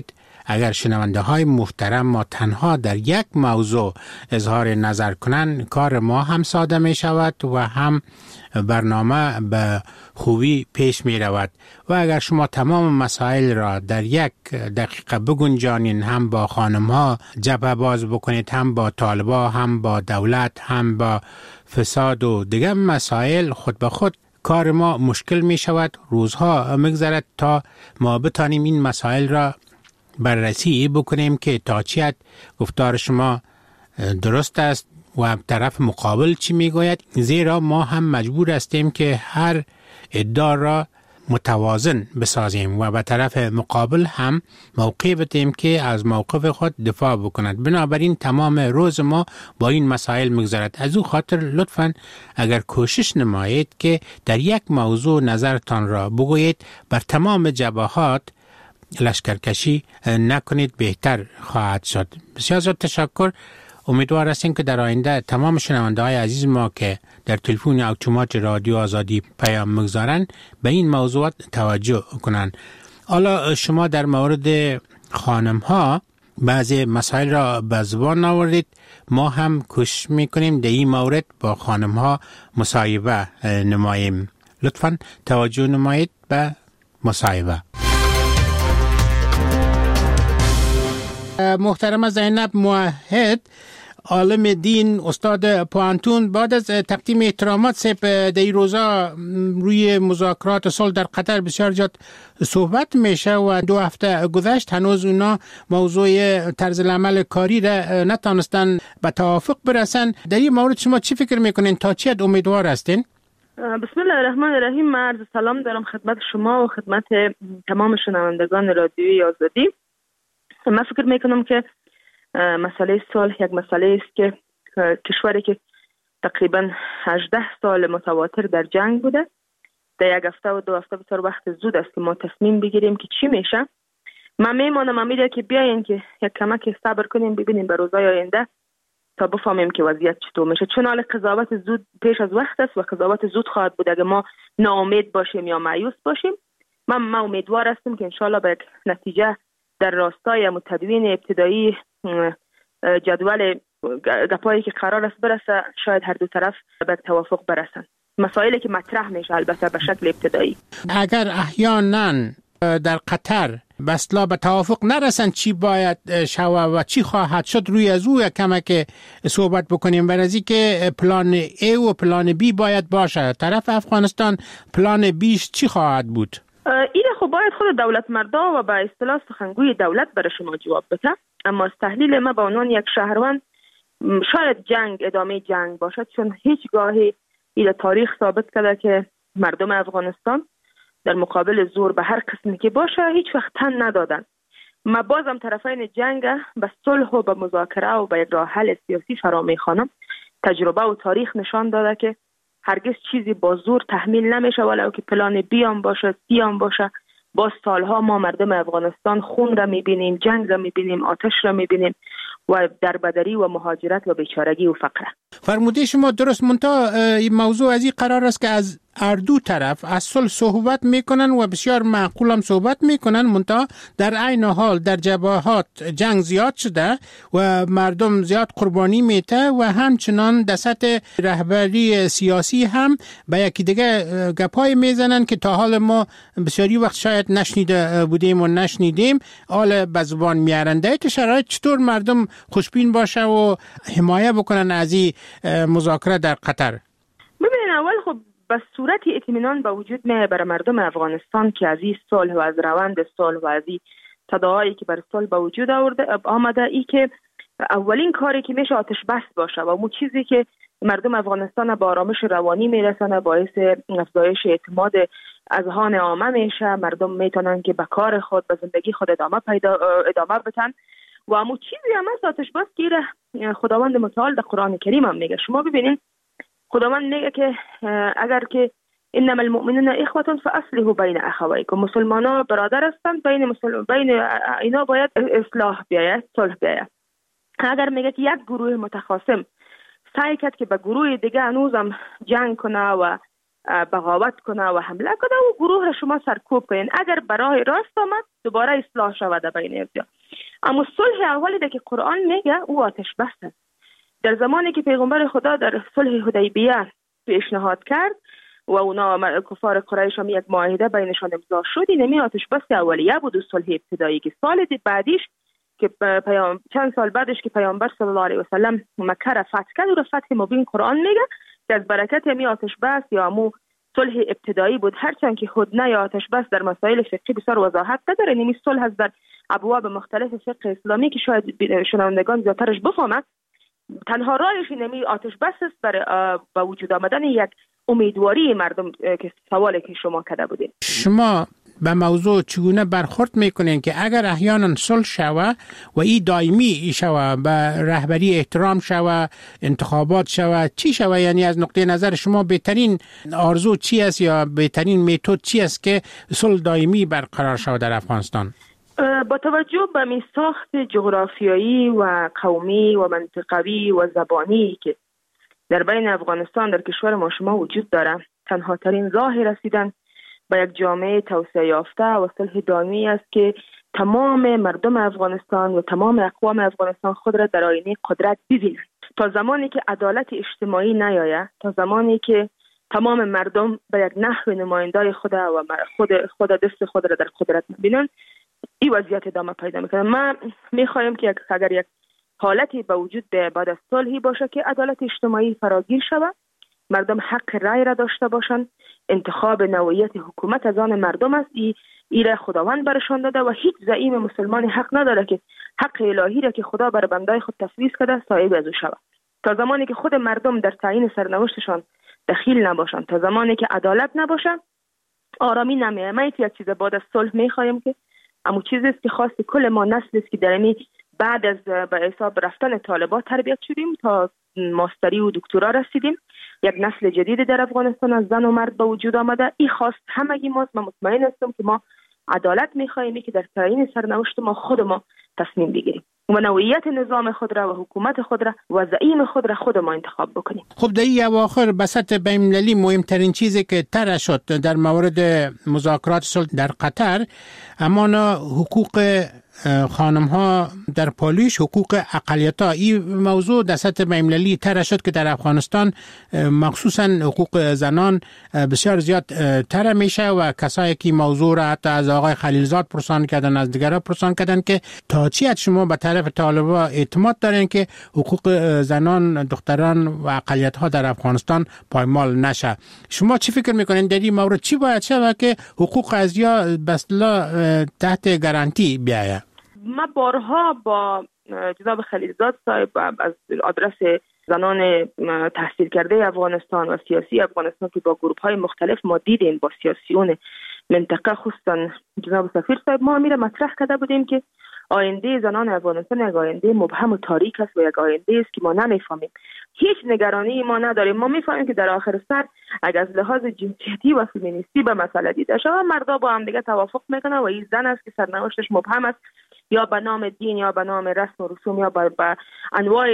اگر شنونده های محترم ما تنها در یک موضوع اظهار نظر کنن، کار ما هم ساده می شود و هم برنامه به خوبی پیش می رود. و اگر شما تمام مسائل را در یک دقیقه بگنجانین، هم با خانم ها جبهه باز بکنید، هم با طالبا، هم با دولت، هم با فساد و دیگر مسائل، خود به خود کار ما مشکل می شود. روزها میگذرد تا ما بتانیم این مسائل را بررسی بکنیم که تا چی حد گفتار شما درست است و طرف مقابل چی میگوید، زیرا ما هم مجبور هستیم که هر ادعا را متوازن بسازیم و به طرف مقابل هم موقع بدیم که از موقف خود دفاع بکند. بنابراین تمام روز ما با این مسائل میگذرد. از او خاطر لطفاً اگر کوشش نمایید که در یک موضوع نظرتان را بگویید، بر تمام جبهات لشکرکشی نکنید، بهتر خواهد شد. بسیار زیاد تشکر. امیدوار هستیم که در آینده تمام شنونده های عزیز ما که در تلفن اتومات رادیو آزادی پیام میگذارن به این موضوعات توجه کنند. حالا شما در مورد خانم ها بعضی مسائل را به زبان آوردید، ما هم کوشش میکنیم در این مورد با خانم ها مصاحبه نماییم. لطفاً توجه نمایید به مصاحبه. محترم زینب موحد، عالم دین، استاد پوانتون، بعد از تقدیم احترامات سپ در روزا روی مذاکرات صلح در قطر بسیار زیاد صحبت میشه و 2 هفته گذشت هنوز اونا موضوع طرز العمل کاری را نتانستن به توافق برسن. در این مورد شما چی فکر میکنین؟ تا چی حد امیدوار هستین؟ بسم الله الرحمن الرحیم. من عرض سلام دارم خدمت شما و خدمت تمام شنوندگان رادیوی آزادی. من فکر میکنم که مسئله صلح یک مسئله است که کشوری که تقریبا 18 سال متواتر در جنگ بوده، در 1 هفته و 2 هفته بسیار وقت زود است که ما تصمیم بگیریم که چی میشه. من میمانم امیده که بیاین که یک کمک صبر کنیم، ببینیم به روزهای آینده تا بفهمیم که وضعیت چطور میشه. چون حال قضاوت زود پیش از وقت است و قضاوت زود خواهد بود اگه ما ناامید باشیم یا مایوس باشیم. من امیدوار هستم که انشالله به یک نتیجه در راستای تدوین ابتدایی جدول گپایی که قرار است برسه، شاید هر دو طرف به توافق برسن. مسائلی که مطرح میشه البته به شکل ابتدایی. اگر احیانا در قطر بسلا به توافق نرسن چی باید شود و چی خواهد شد، روی از او کمک صحبت بکنیم. برای که پلان A و پلان B باید باشه. طرف افغانستان پلان Bش چی خواهد بود؟ این خب باید خود دولت مردا و به اصطلاح سخنگوی دولت برای شما جواب بده. اما از تحلیل ما به عنوان یک شهروند شاید ادامه جنگ باشد، چون هیچگاهی این تاریخ ثابت کرده که مردم افغانستان در مقابل زور به هر قسمی که باشه هیچ وقت تن ندادن. ما بازم طرفین جنگ به صلح و به مذاکره و به یک راه حل سیاسی فرا میخوانم. تجربه و تاریخ نشان داده که هرگز چیزی با زور تحمیل نمیشه، ولو که پلان بی هم باشه، سی هم باشه. با سالها ما مردم افغانستان خون را میبینیم، جنگ را میبینیم، آتش را میبینیم و دربدری و مهاجرت و بیچارگی و فقر. فرموده شما درست، منتها این موضوع از این قرار است که از هر دو طرف از صلح صحبت میکنن و بسیار معقول هم صحبت میکنن، منتها در عین حال در جبهات جنگ زیاد شده و مردم زیاد قربانی میته و همچنان در سطح رهبری سیاسی هم به یکی دیگه گپای میزنن که تا حال ما بسیاری وقت شاید نشنیده بودیم و نشنیدیم، حال به زبان میارن. در این شرایط چطور مردم خوشبین باشه و حمایه بکنن از این مذاکره در قطر؟ ببینید اول خب به صورت اطمینان به وجود میاد برای مردم افغانستان که از این صلح و از روند صلح و از این تداعی که بر صلح به وجود آمده ای که اولین کاری که میشه آتش بس باشه و اون چیزی که مردم افغانستان به آرامش روانی میرسانه، باعث افزایش اعتماد اذهان عامه میشه، مردم میتونن که به کار خود، به زندگی خود ادامه بدن و اون چیزی هم از آتش بس که خداوند متعال در قرآن کریم هم میگه. شما ببینین خداوند میگه که اگر که انما المؤمنون اخوه فاصلحوا بین اخویکم، مسلمان‌ها برادر هستند، بین اینا باید اصلاح بیاید، صلح بیاید. اگر میگه که یک گروه متخاصم سعی کرد که به گروه دیگه هنوزم جنگ کنه و بغاوت کنه و حمله کنه و گروه را شما سرکوب کنین، اگر برای راست آمد دوباره اصلاح شود بین اینجا. اما صلح اولی که قرآن میگه او آتش بس است. در زمانی که پیغمبر خدا در صلح حدیبیه پیشنهاد کرد و اونا کفار قریش هم یک معاهده بینشان امضا شد، اینمی آتش بس اولیه بود و صلح ابتدایی که سال بعدیش که چند سال بعدش که پیامبر صلی الله علیه و سلم مکه را فتح کرد و فتح مبین قرآن میگه که از برکت همی آتش بس یا مو صلح ابتدایی بود، هرچند که هدنه یا آتش بس در مسائل فقهی بسیار وضاحت نداره. نمی صلح از در ابواب مختلف فقه اسلامی که شاید شنوندگان زیادترش بفهمند، تنها راهش نمی آتش بس است برای با وجود آمدن یک امیدواری مردم که سوالی که شما کرده بودین. شما به موضوع چگونه برخورد میکنین که اگر احیانا صلح شوه و ای دائمی شوه، به رهبری احترام شوه، انتخابات شوه، چی شوه؟ یعنی از نقطه نظر شما بهترین آرزو چی است یا بهترین متد چی است که صلح دائمی برقرار شوه در افغانستان؟ با توجه به میساخت جغرافیایی و قومی و منطقوی و زبانی که در بین افغانستان در کشور ما شما وجود داره، تنها ترین راه رسیدن به یک جامعه توسعه یافته و صلح دائمی است که تمام مردم افغانستان و تمام اقوام افغانستان خود را در آینه قدرت ببینند. تا زمانی که عدالت اجتماعی نیاید، تا زمانی که تمام مردم به یک نحو نمایندای خود و خود دست خود را در قدرت ببینند، این وضعیت ادامه پیدا میکنه. ما میخوایم که اگر یک حالتی به وجود بعد از صلحی باشه که عدالت اجتماعی فراگیر شود، مردم حق رای را داشته باشند، انتخاب نوعیت حکومت از آن مردم است. ایره خداوند برشان داده و هیچ زعیم مسلمانی حق نداره که حق الهی را که خدا بر بندای خود تفویض کرده صاحب از او شود. تا زمانی که خود مردم در تعیین سرنوشتشان دخیل نباشند، تا زمانی که عدالت نباشه، آرامی نمیه. ما یک چیز بعد از صلح میخوایم که اما چیزی است که خاص کل ما نسل است که در بعد از به حساب رفتن طالبان تربیت شدیم تا ماستری و دکترا رسیدیم، یک نسل جدید در افغانستان از زن و مرد به وجود آمده. این خواست همگی ماست. من مطمئن هستم که ما عدالت می‌خوایم که در تعیین سرنوشت ما خود ما تصمیم بگیریم و نوعیت نظام خود را و حکومت خود را و زعیم خود را خود ما انتخاب بکنیم. خب در این اواخر به سطح بین‌المللی مهمترین چیزی که طرح شد در مورد مذاکرات صلح در قطر، اما حقوق خانم ها در پالیش، حقوق اقلیت ها، این موضوع در سطح بین‌المللی طرح شد که در افغانستان مخصوصا حقوق زنان بسیار زیاد طرح میشه و کسایی که موضوع را حتی از آقای خلیلزاد پرسان کردن، از دیگرها پرسان کردن که تا چی حد شما به طرف طالبان اعتماد دارین که حقوق زنان، دختران و اقلیت ها در افغانستان پایمال نشه. شما چی فکر میکنین در این مورد؟ چی باید شود که حقوق ازیا بسلا تحت گارانتی بیاید؟ ما بارها با جناب خلیلزاد صاحب از آدرس زنان تحصیل کرده افغانستان و سیاسی افغانستان که با گروه های مختلف ما دیدیم، با سیاسیون منطقه خصوصا جناب سفیر صاحب، ما میره مطرح کرده بودیم که آینده زنان افغانستان یک آینده مبهم و تاریک است و یک آینده است که ما نمیفهمیم. هیچ نگرانی ما نداریم. ما میفهمیم که در آخر سر اگر از لحاظ جنسیتی و فمینیستی به مسئله دیده شود، مردا با هم دیگه توافق میکنه و این زن است که سرنوشتش مبهم است، یا به نام دین یا به نام رسم و رسوم یا به انواع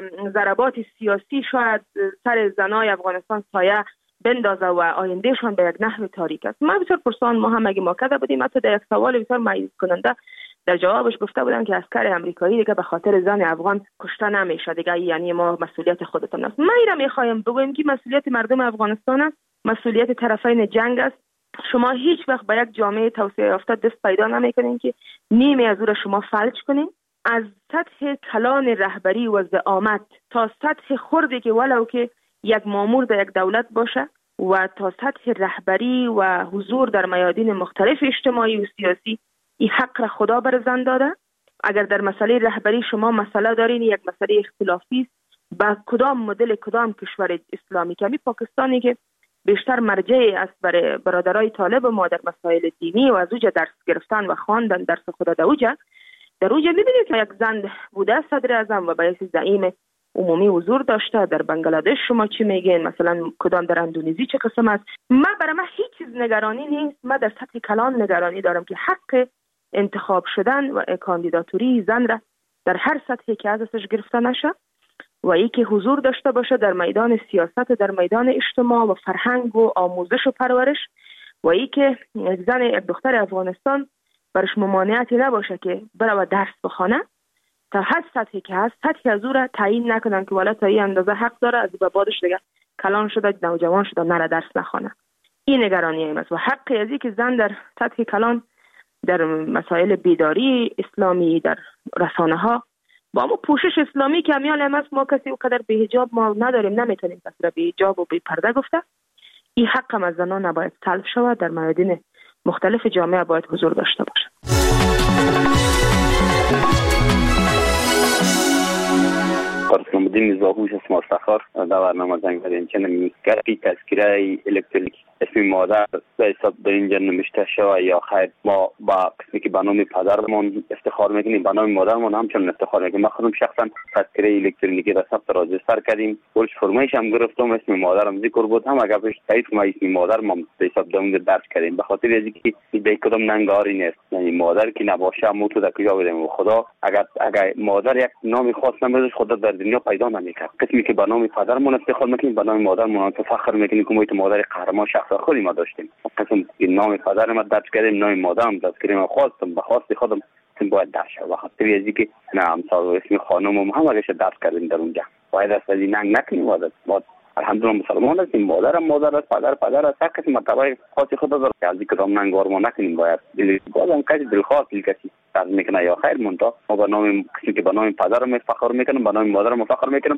ضربات سیاسی شاید سر زنای افغانستان سایه بندازه و آیندهشان به یک نحو تاریک است. ما بسیار پرسان ما هم اگه ما کرده بودیم، حتی در یک سوال بسیار مایوس کننده در جوابش گفته بودن که عسکر امریکایی دیگه به خاطر زن افغان کشته نمیشه دیگه، یعنی ما مسئولیت خودتون است. ما ایرا میخوایم بگویم که مسئولیت مردم افغانستان است، مسئولیت طرفین جنگ است. شما هیچ وقت به یک جامعه توسعه یافته دست پیدا نمیکنین که نیمه از او را شما فلج کنین. از سطح کلان رهبری و زعامت تا سطح خردی که ولو که یک مامور در یک دولت باشه و تا سطح رهبری و حضور در میادین مختلف اجتماعی و سیاسی، این حق را خدا بر زن داده. اگر در مسئله رهبری شما مسئله دارین، یک مسئله اختلافی با کدام مدل کدام کشور اسلامی که پاکستانی که بیشتر مرجعی است برای برادرای طالب ما در مسائل دینی و از اوجه درس گرفتن و خواندن درس خدا در اوجه میبینید که یک زن بوده صدر اعظم و باعث زعیم عمومی حضور داشته. در بنگلادش شما چی میگین؟ مثلا کدام در اندونزی چه قسم است؟ برای من هیچ چیز نگرانی نیست. من در سطح کلان نگرانی دارم که حق انتخاب شدن و کاندیداتوری زن را در هر سطحی که ازش گرفته نشه و ای که حضور داشته باشه در میدان سیاست، در میدان اجتماع و فرهنگ و آموزش و پرورش، و ای که زن دختر افغانستان برش ممانعتی نباشه که بره درس بخونه، تا هر سطحی که هست سطحی از او را تعیین نکنن که والا تا این اندازه حق داره از به بعدش دیگه کلان شده نوجوان شده نره درس نخونه. این نگرانی است و حق ازی که زن در سطح کلان در مسائل بیداری اسلامی در رسانه ها با ما پوشش اسلامی که میال امس ما کسی اونقدر به حجاب ما نداریم، نمیتونیم کسی را به حجاب و به پرده گفته. این حق از زنان نباید تلف شود، در میادین مختلف جامعه باید حضور داشته باشه. قرصنامدین زاهوش اسم افتخار در برنامه زنگ زدین که نمیگردی تذکره الکترونیک اسم مادر به حساب در اینجا نمیشته شود یا خیر ما با قسمی که به نام پدرمون افتخار میکنیم به نام مادرمون همچنان افتخار میکنیم. ما خودم شخصا تذکره الکترونیکی را ثبت راجستر کردیم، ورش فرمایش هم گرفتم، اسم مادرم ذکر بود، هم اگر پیش تایید ما اسم مادرم به حساب داونلود درج کردیم به خاطر از اینکه به کدام ننگاری نیست، یعنی مادر که نباشه موتو در کجا بدیم. خدا اگر مادر یک نام خاص نمیذاشت خدا در دنیا پیدا نمیکرد. قسمی که به نام پدرمون افتخار میکنیم به نام مادرمون فخر میکنیم که ما مادر قهرمان شخص خودی ما داشتیم. قسم که نام پدرم درج کردیم، نام مادرم درج کردیم، خواستم به خواست خودم باید درج شه و خاطر از اینکه نه امثال اسم خانمم هم اگرش درج کردیم در اونجا باید از این ننگ نکنیم. ما الحمدلله مسلمان هستیم، مادرم مادر است، پدر است، هر کسی مرتبه خاص خود داره که از این کدام ننگار ما نکنیم. باید بازم کسی دلخواه کسی درد میکنه یا خیر منتا ما به نام کسی که به نام پدرم فخر میکنم، به نام مادرم فخر میکنم.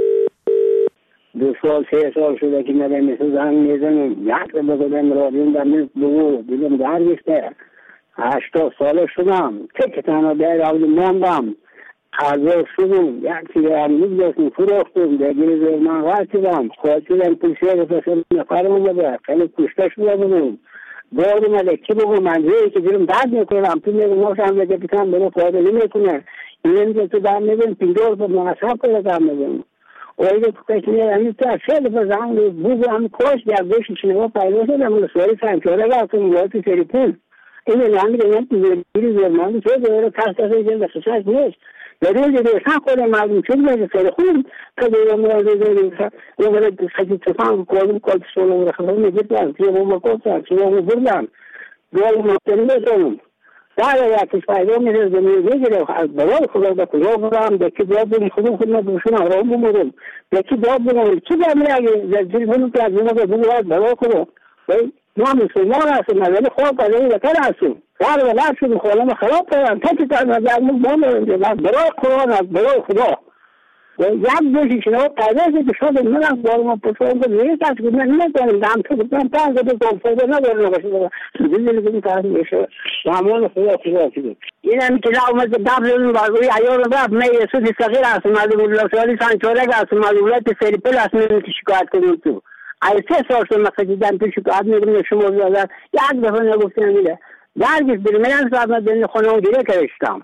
2 سال 3 سال شده که من مثل زنگ میزنم، یک بزدم رادیوم در من دیدم در گفته 80 ساله شدم که تنها در اول ماندم حاضر شدم یک چیز امروز دستم فروختم در گیر من واسیدم خواهدم پولیسه رو پسر نفرم بده خیلی کشته شده بودم بودم از کی بگم منظوری که دیرم درد میکنم تو میگم ماشم بگه بکنم برو فایده نمیکنه این که تو در میگم 50 پر منصب کنه در میگم اویده تو کشنی همی تو خیلی بزنم بگو همی کاش در بشی شنگاه پیدا شدم و سواری سنچاره گفتم باید تو تلیفون این همی گنیم تو زیری زرمانی تو دوره تحصیل جلد خصاص نیست در این دیگه خودم مردم چون میگه خیلی خوب که دیگه مرده دیگه یه مرد خیلی تفاهم کنم کل سولم رخصم میگیدم که ما مکوتم که ما بردم دوال مطمئن میکنم در یکیش پیدا میره زمین بگیره برای خدا به کجا برم به کی جواب بدم خودم بشونم راه بمونم به کی جواب بدم چی دارم اگه زیر بودم که از اینا به بگوید برای خدا ما مسلمان هستیم ولی خواب قضایی بکر هستیم در ولد شدیم خودم خراب کردم تکی تا نظرمون بامرم برای قرآن برای خدا یک دوشی شنو قضایی که شده منم بارم پسرم که نیست از که من نمیتونم دم تو بکنم پنج دو کنفایده ندارم باشه دیدی که کار میشه سامان خدا شده این هم که آمد دبلون باقی ایار رفت من یسوع صغیر هستم مدولت سالی سانچوره هستم مدولت سریپل هستم که شکایت کنم تو ای 3 سال شد مثلا دیدم تو شکایت میگم شما زدن یک دفعه نگفتم میره درگیز برمیرم صاحب دنیا خانم دیگه کشتم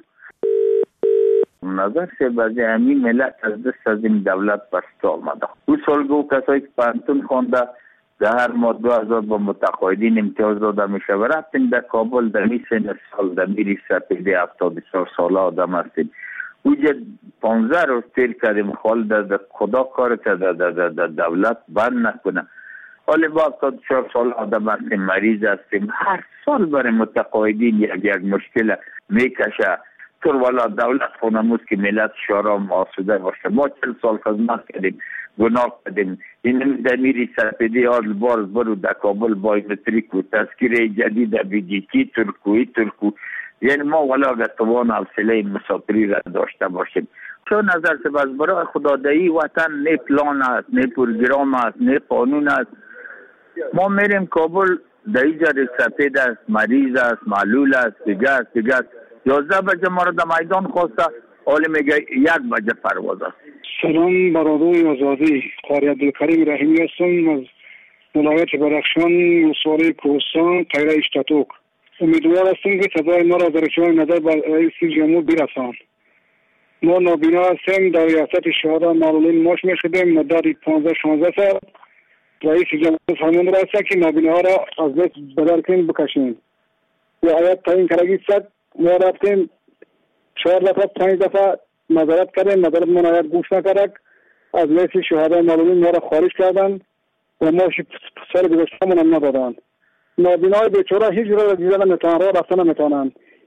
نظر سے بعضی امی ملت از دست از این دولت بسته آمده. او سالگو کسایی که پانتون خونده در هر ماه 2000 با متقاعدین امتیاز داده میشه و رفتیم در کابل در سن سال در میری سپیده 74 ساله آدم هستیم. اوجه 15 روز تیر کردیم خال در خدا کار در دولت بند نکنه. حالی با 74 سال آدم هستیم، مریض هستیم، هر سال برای متقاعدین یک مشکل میکشه. طور والا دولت خونموز که ملت شارام آسوده باشه. ما 40 سال خدمت کردیم، گناه کردیم. این دمیری سرپیدی آل بار برو در کابل بایومتریک و تذکیره جدید بیجیتی ترکو یعنی ما والا گستوان حوصله مسافری را داشته باشیم. چون نظر سے بس برای خدادایی وطن نه پلان است، نه پروگرام است، نه قانون است. ما میریم کابل در اینجا سپید است، مریض است، معلول است، دیگه است 11 بجه ما را در میدان خواسته، حالی میگه 1 بجه پرواز است. سلام برادرای آزادی، قاری عبدالکریم رحیمی هستم از ولایت بدخشان ولسوالی کوهستان قیره اشتاتوک. امیدوار هستم که صدای ما را در ارتباط نظر به رئیس جمهور برساند. ما نابینا هستیم، در ریاست شهدا معلولین ماش میخدیم مدت 15-16 سال. رئیس جمهور فرمان راسته که نابیناها را از دست بدل کنیم بکشیم. یا آیت تعیین کردگی صد ما رفتیم 4 دفعه 5 دفعه نظارت کردیم، نظارت ما نظارت گوش نکرد، از لیست شهدای معلولین ما را خارج کردن و ما سال گذشته هم ندادن. نابینای بیچاره هیچ را دیدن نمیتونن، راه رفتن نمیتونن.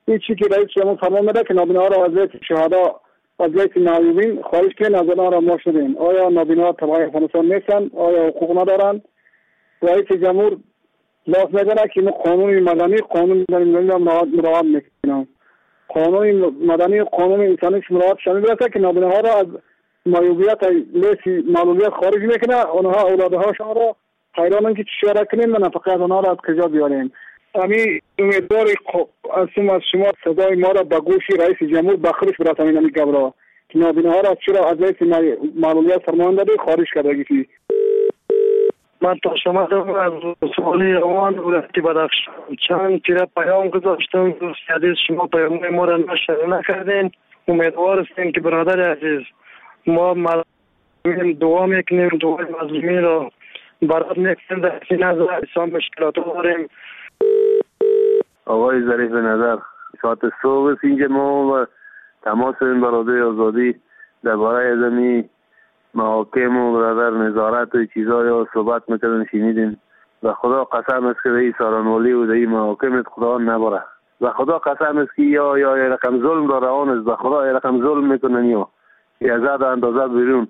این چی که رئیس جمهور فرمان میده که نابینا را از لیست شهدا از لیست نایبین خارج کنین، از آنها را ما شدیم. آیا نابینا تبع افغانستان نیستن؟ آیا حقوق ندارن؟ رئیس جمهور لاس میزنه که قانون مدنی مراعات میکنم. قانون مدنی و قانون انسانی مراعات شامل است که نابیناها را از معیوبیت لیست معلولیت خارج میکنه. آنها اولادهاشان را حیرانن که چی را کنیم و نفقه از آنها را از کجا بیاریم. امی امیدوار از شما صدای ما را به گوش رئیس جمهور بخرش برسانید. امی گبرا که نابیناها را چرا از لیست معلولیت فرمانده خارج کردگی. من تا شما از سوالی روان ولایت بدخشان چند تیره پیام گذاشتم. دوست عزیز شما پیام ما را نشر نکردین. امیدوار هستیم که برادر عزیز ما دعا میکنیم، دعای مظلومین را برات میکنیم. در این نظر اسلام مشکلات داریم. آقای ظریف نظر، ساعت صبح اینجا ما تماس برادر آزادی درباره زمین محاکم و برادر نظارت و چیزایی ها صحبت میکردن شنیدیم. و خدا قسم است که این سارانوالی و این محاکم خدا نبره. و خدا قسم است که یا رقم ظلم داره آن است. و خدا رقم ظلم میکنن یا زد اندازه بیرون.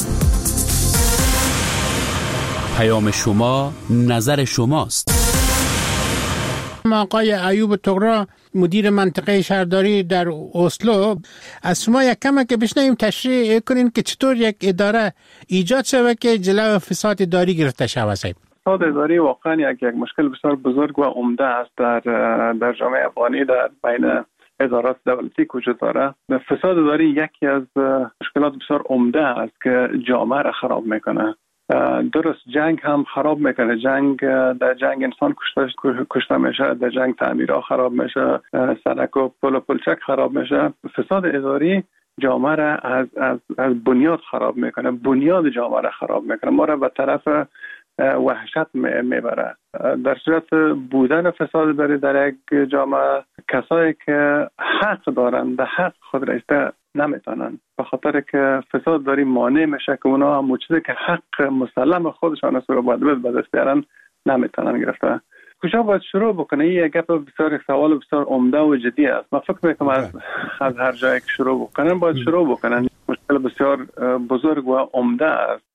پیام شما نظر شماست. آقای ایوب طغرا مدیر منطقه شهرداری در اسلو، از شما یک کم که بشنویم تشریح کنین که چطور یک اداره ایجاد شود که جلو فساد اداری گرفته شود. فساد اداری واقعا یک مشکل بسیار بزرگ و عمده است در جامعه افغانی، در بین ادارات دولتی وجود داره. فساد اداری یکی از مشکلات بسیار عمده است که جامعه را خراب میکنه. درست جنگ هم خراب میکنه. در جنگ انسان کشته میشه، در جنگ تعمیرها خراب میشه، سړک و پل و پلچک خراب میشه. فساد اداری جامعه را از بنیاد خراب میکنه، بنیاد جامعه را خراب میکنه، ما را به طرف وحشت میبره. در صورت بودن فساد اداری در یک جامعه، کسایی که حق دارن به حق خود را نمیتونن، به خاطر که فساد داری مانع میشه که اونا هم چیزی که حق مسلم خودشان است و باید به دست بیارن نمیتونن گرفته. کجا باید شروع بکنه؟ این یک گپ بسیار سوال بسیار عمده و جدی است. من فکر میکنم از هر جایی که شروع بکنن باید شروع بکنن. مشکل بسیار بزرگ و عمده است.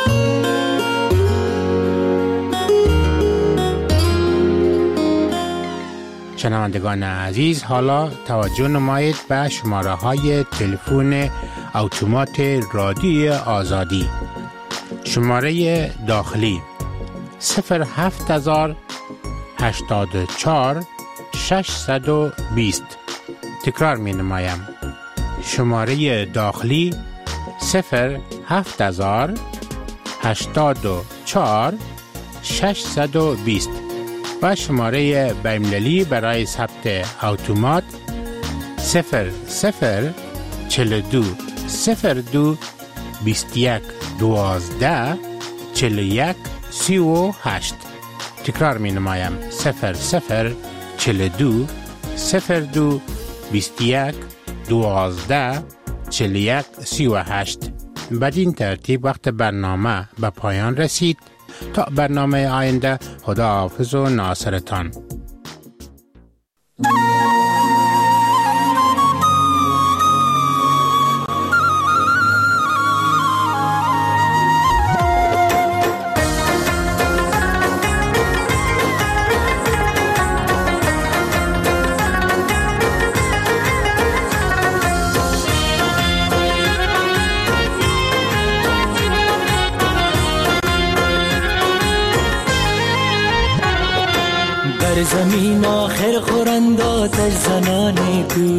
شنوندگان عزیز، حالا توجه نمایید به شماره های تلفن اتومات رادیوی آزادی. شماره داخلی 07084 620. تکرار می نمایم. شماره داخلی 07084 620 و شماره بین‌المللی برای ثبت اتومات 0042 02 21 12 41 38. تکرار می نمایم 0042 02 21 12 41 38. بدین ترتیب وقت برنامه به پایان رسید. تا برنامه آینده، خداحافظ و ناصرتان. در زمین آخر خورند آتش زنان تو،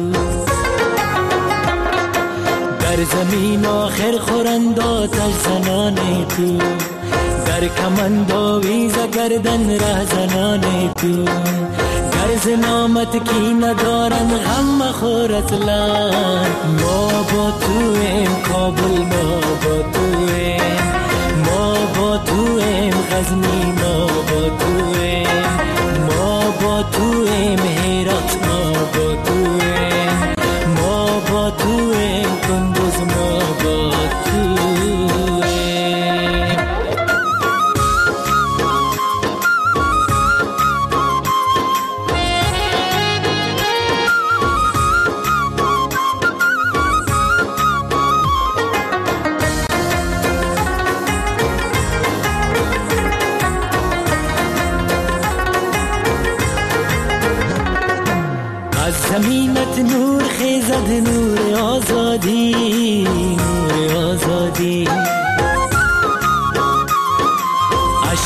در زمین آخر خورند آتش زنان تو، در کمند آویز گردن ره زنان تو، گرز نامت کی ندارن غم مخور اصلا. ما با تو ایم کابل، ما با تو ایم، ما با تو ایم غزنی، ما با تو ایم، ما با تو ایم هرات، ما با تو ایم، ما با تو ایم کندوز، ما با تو ایم.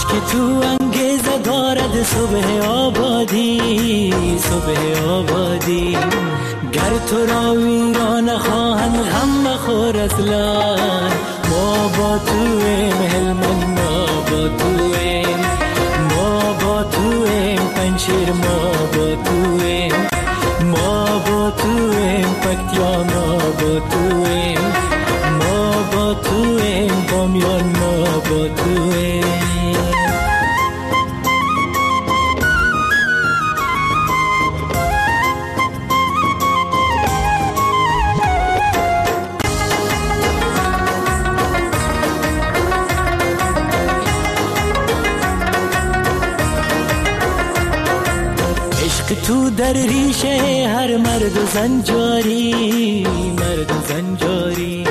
عشق تو انگیزه دارد صبح آبادی، صبح آبادی. گر تو را ویران خواهند غم مخور اصلا، ما با تویم هلمند، ما با تویم، ما با تویم پنشیر، ما با تویم، ما با تویم پکتیا، ما با تویم، ما با تویم بامیان، ما با تویم. تو در ریشه هر مرد و زن جاری، مرد و زن جاری.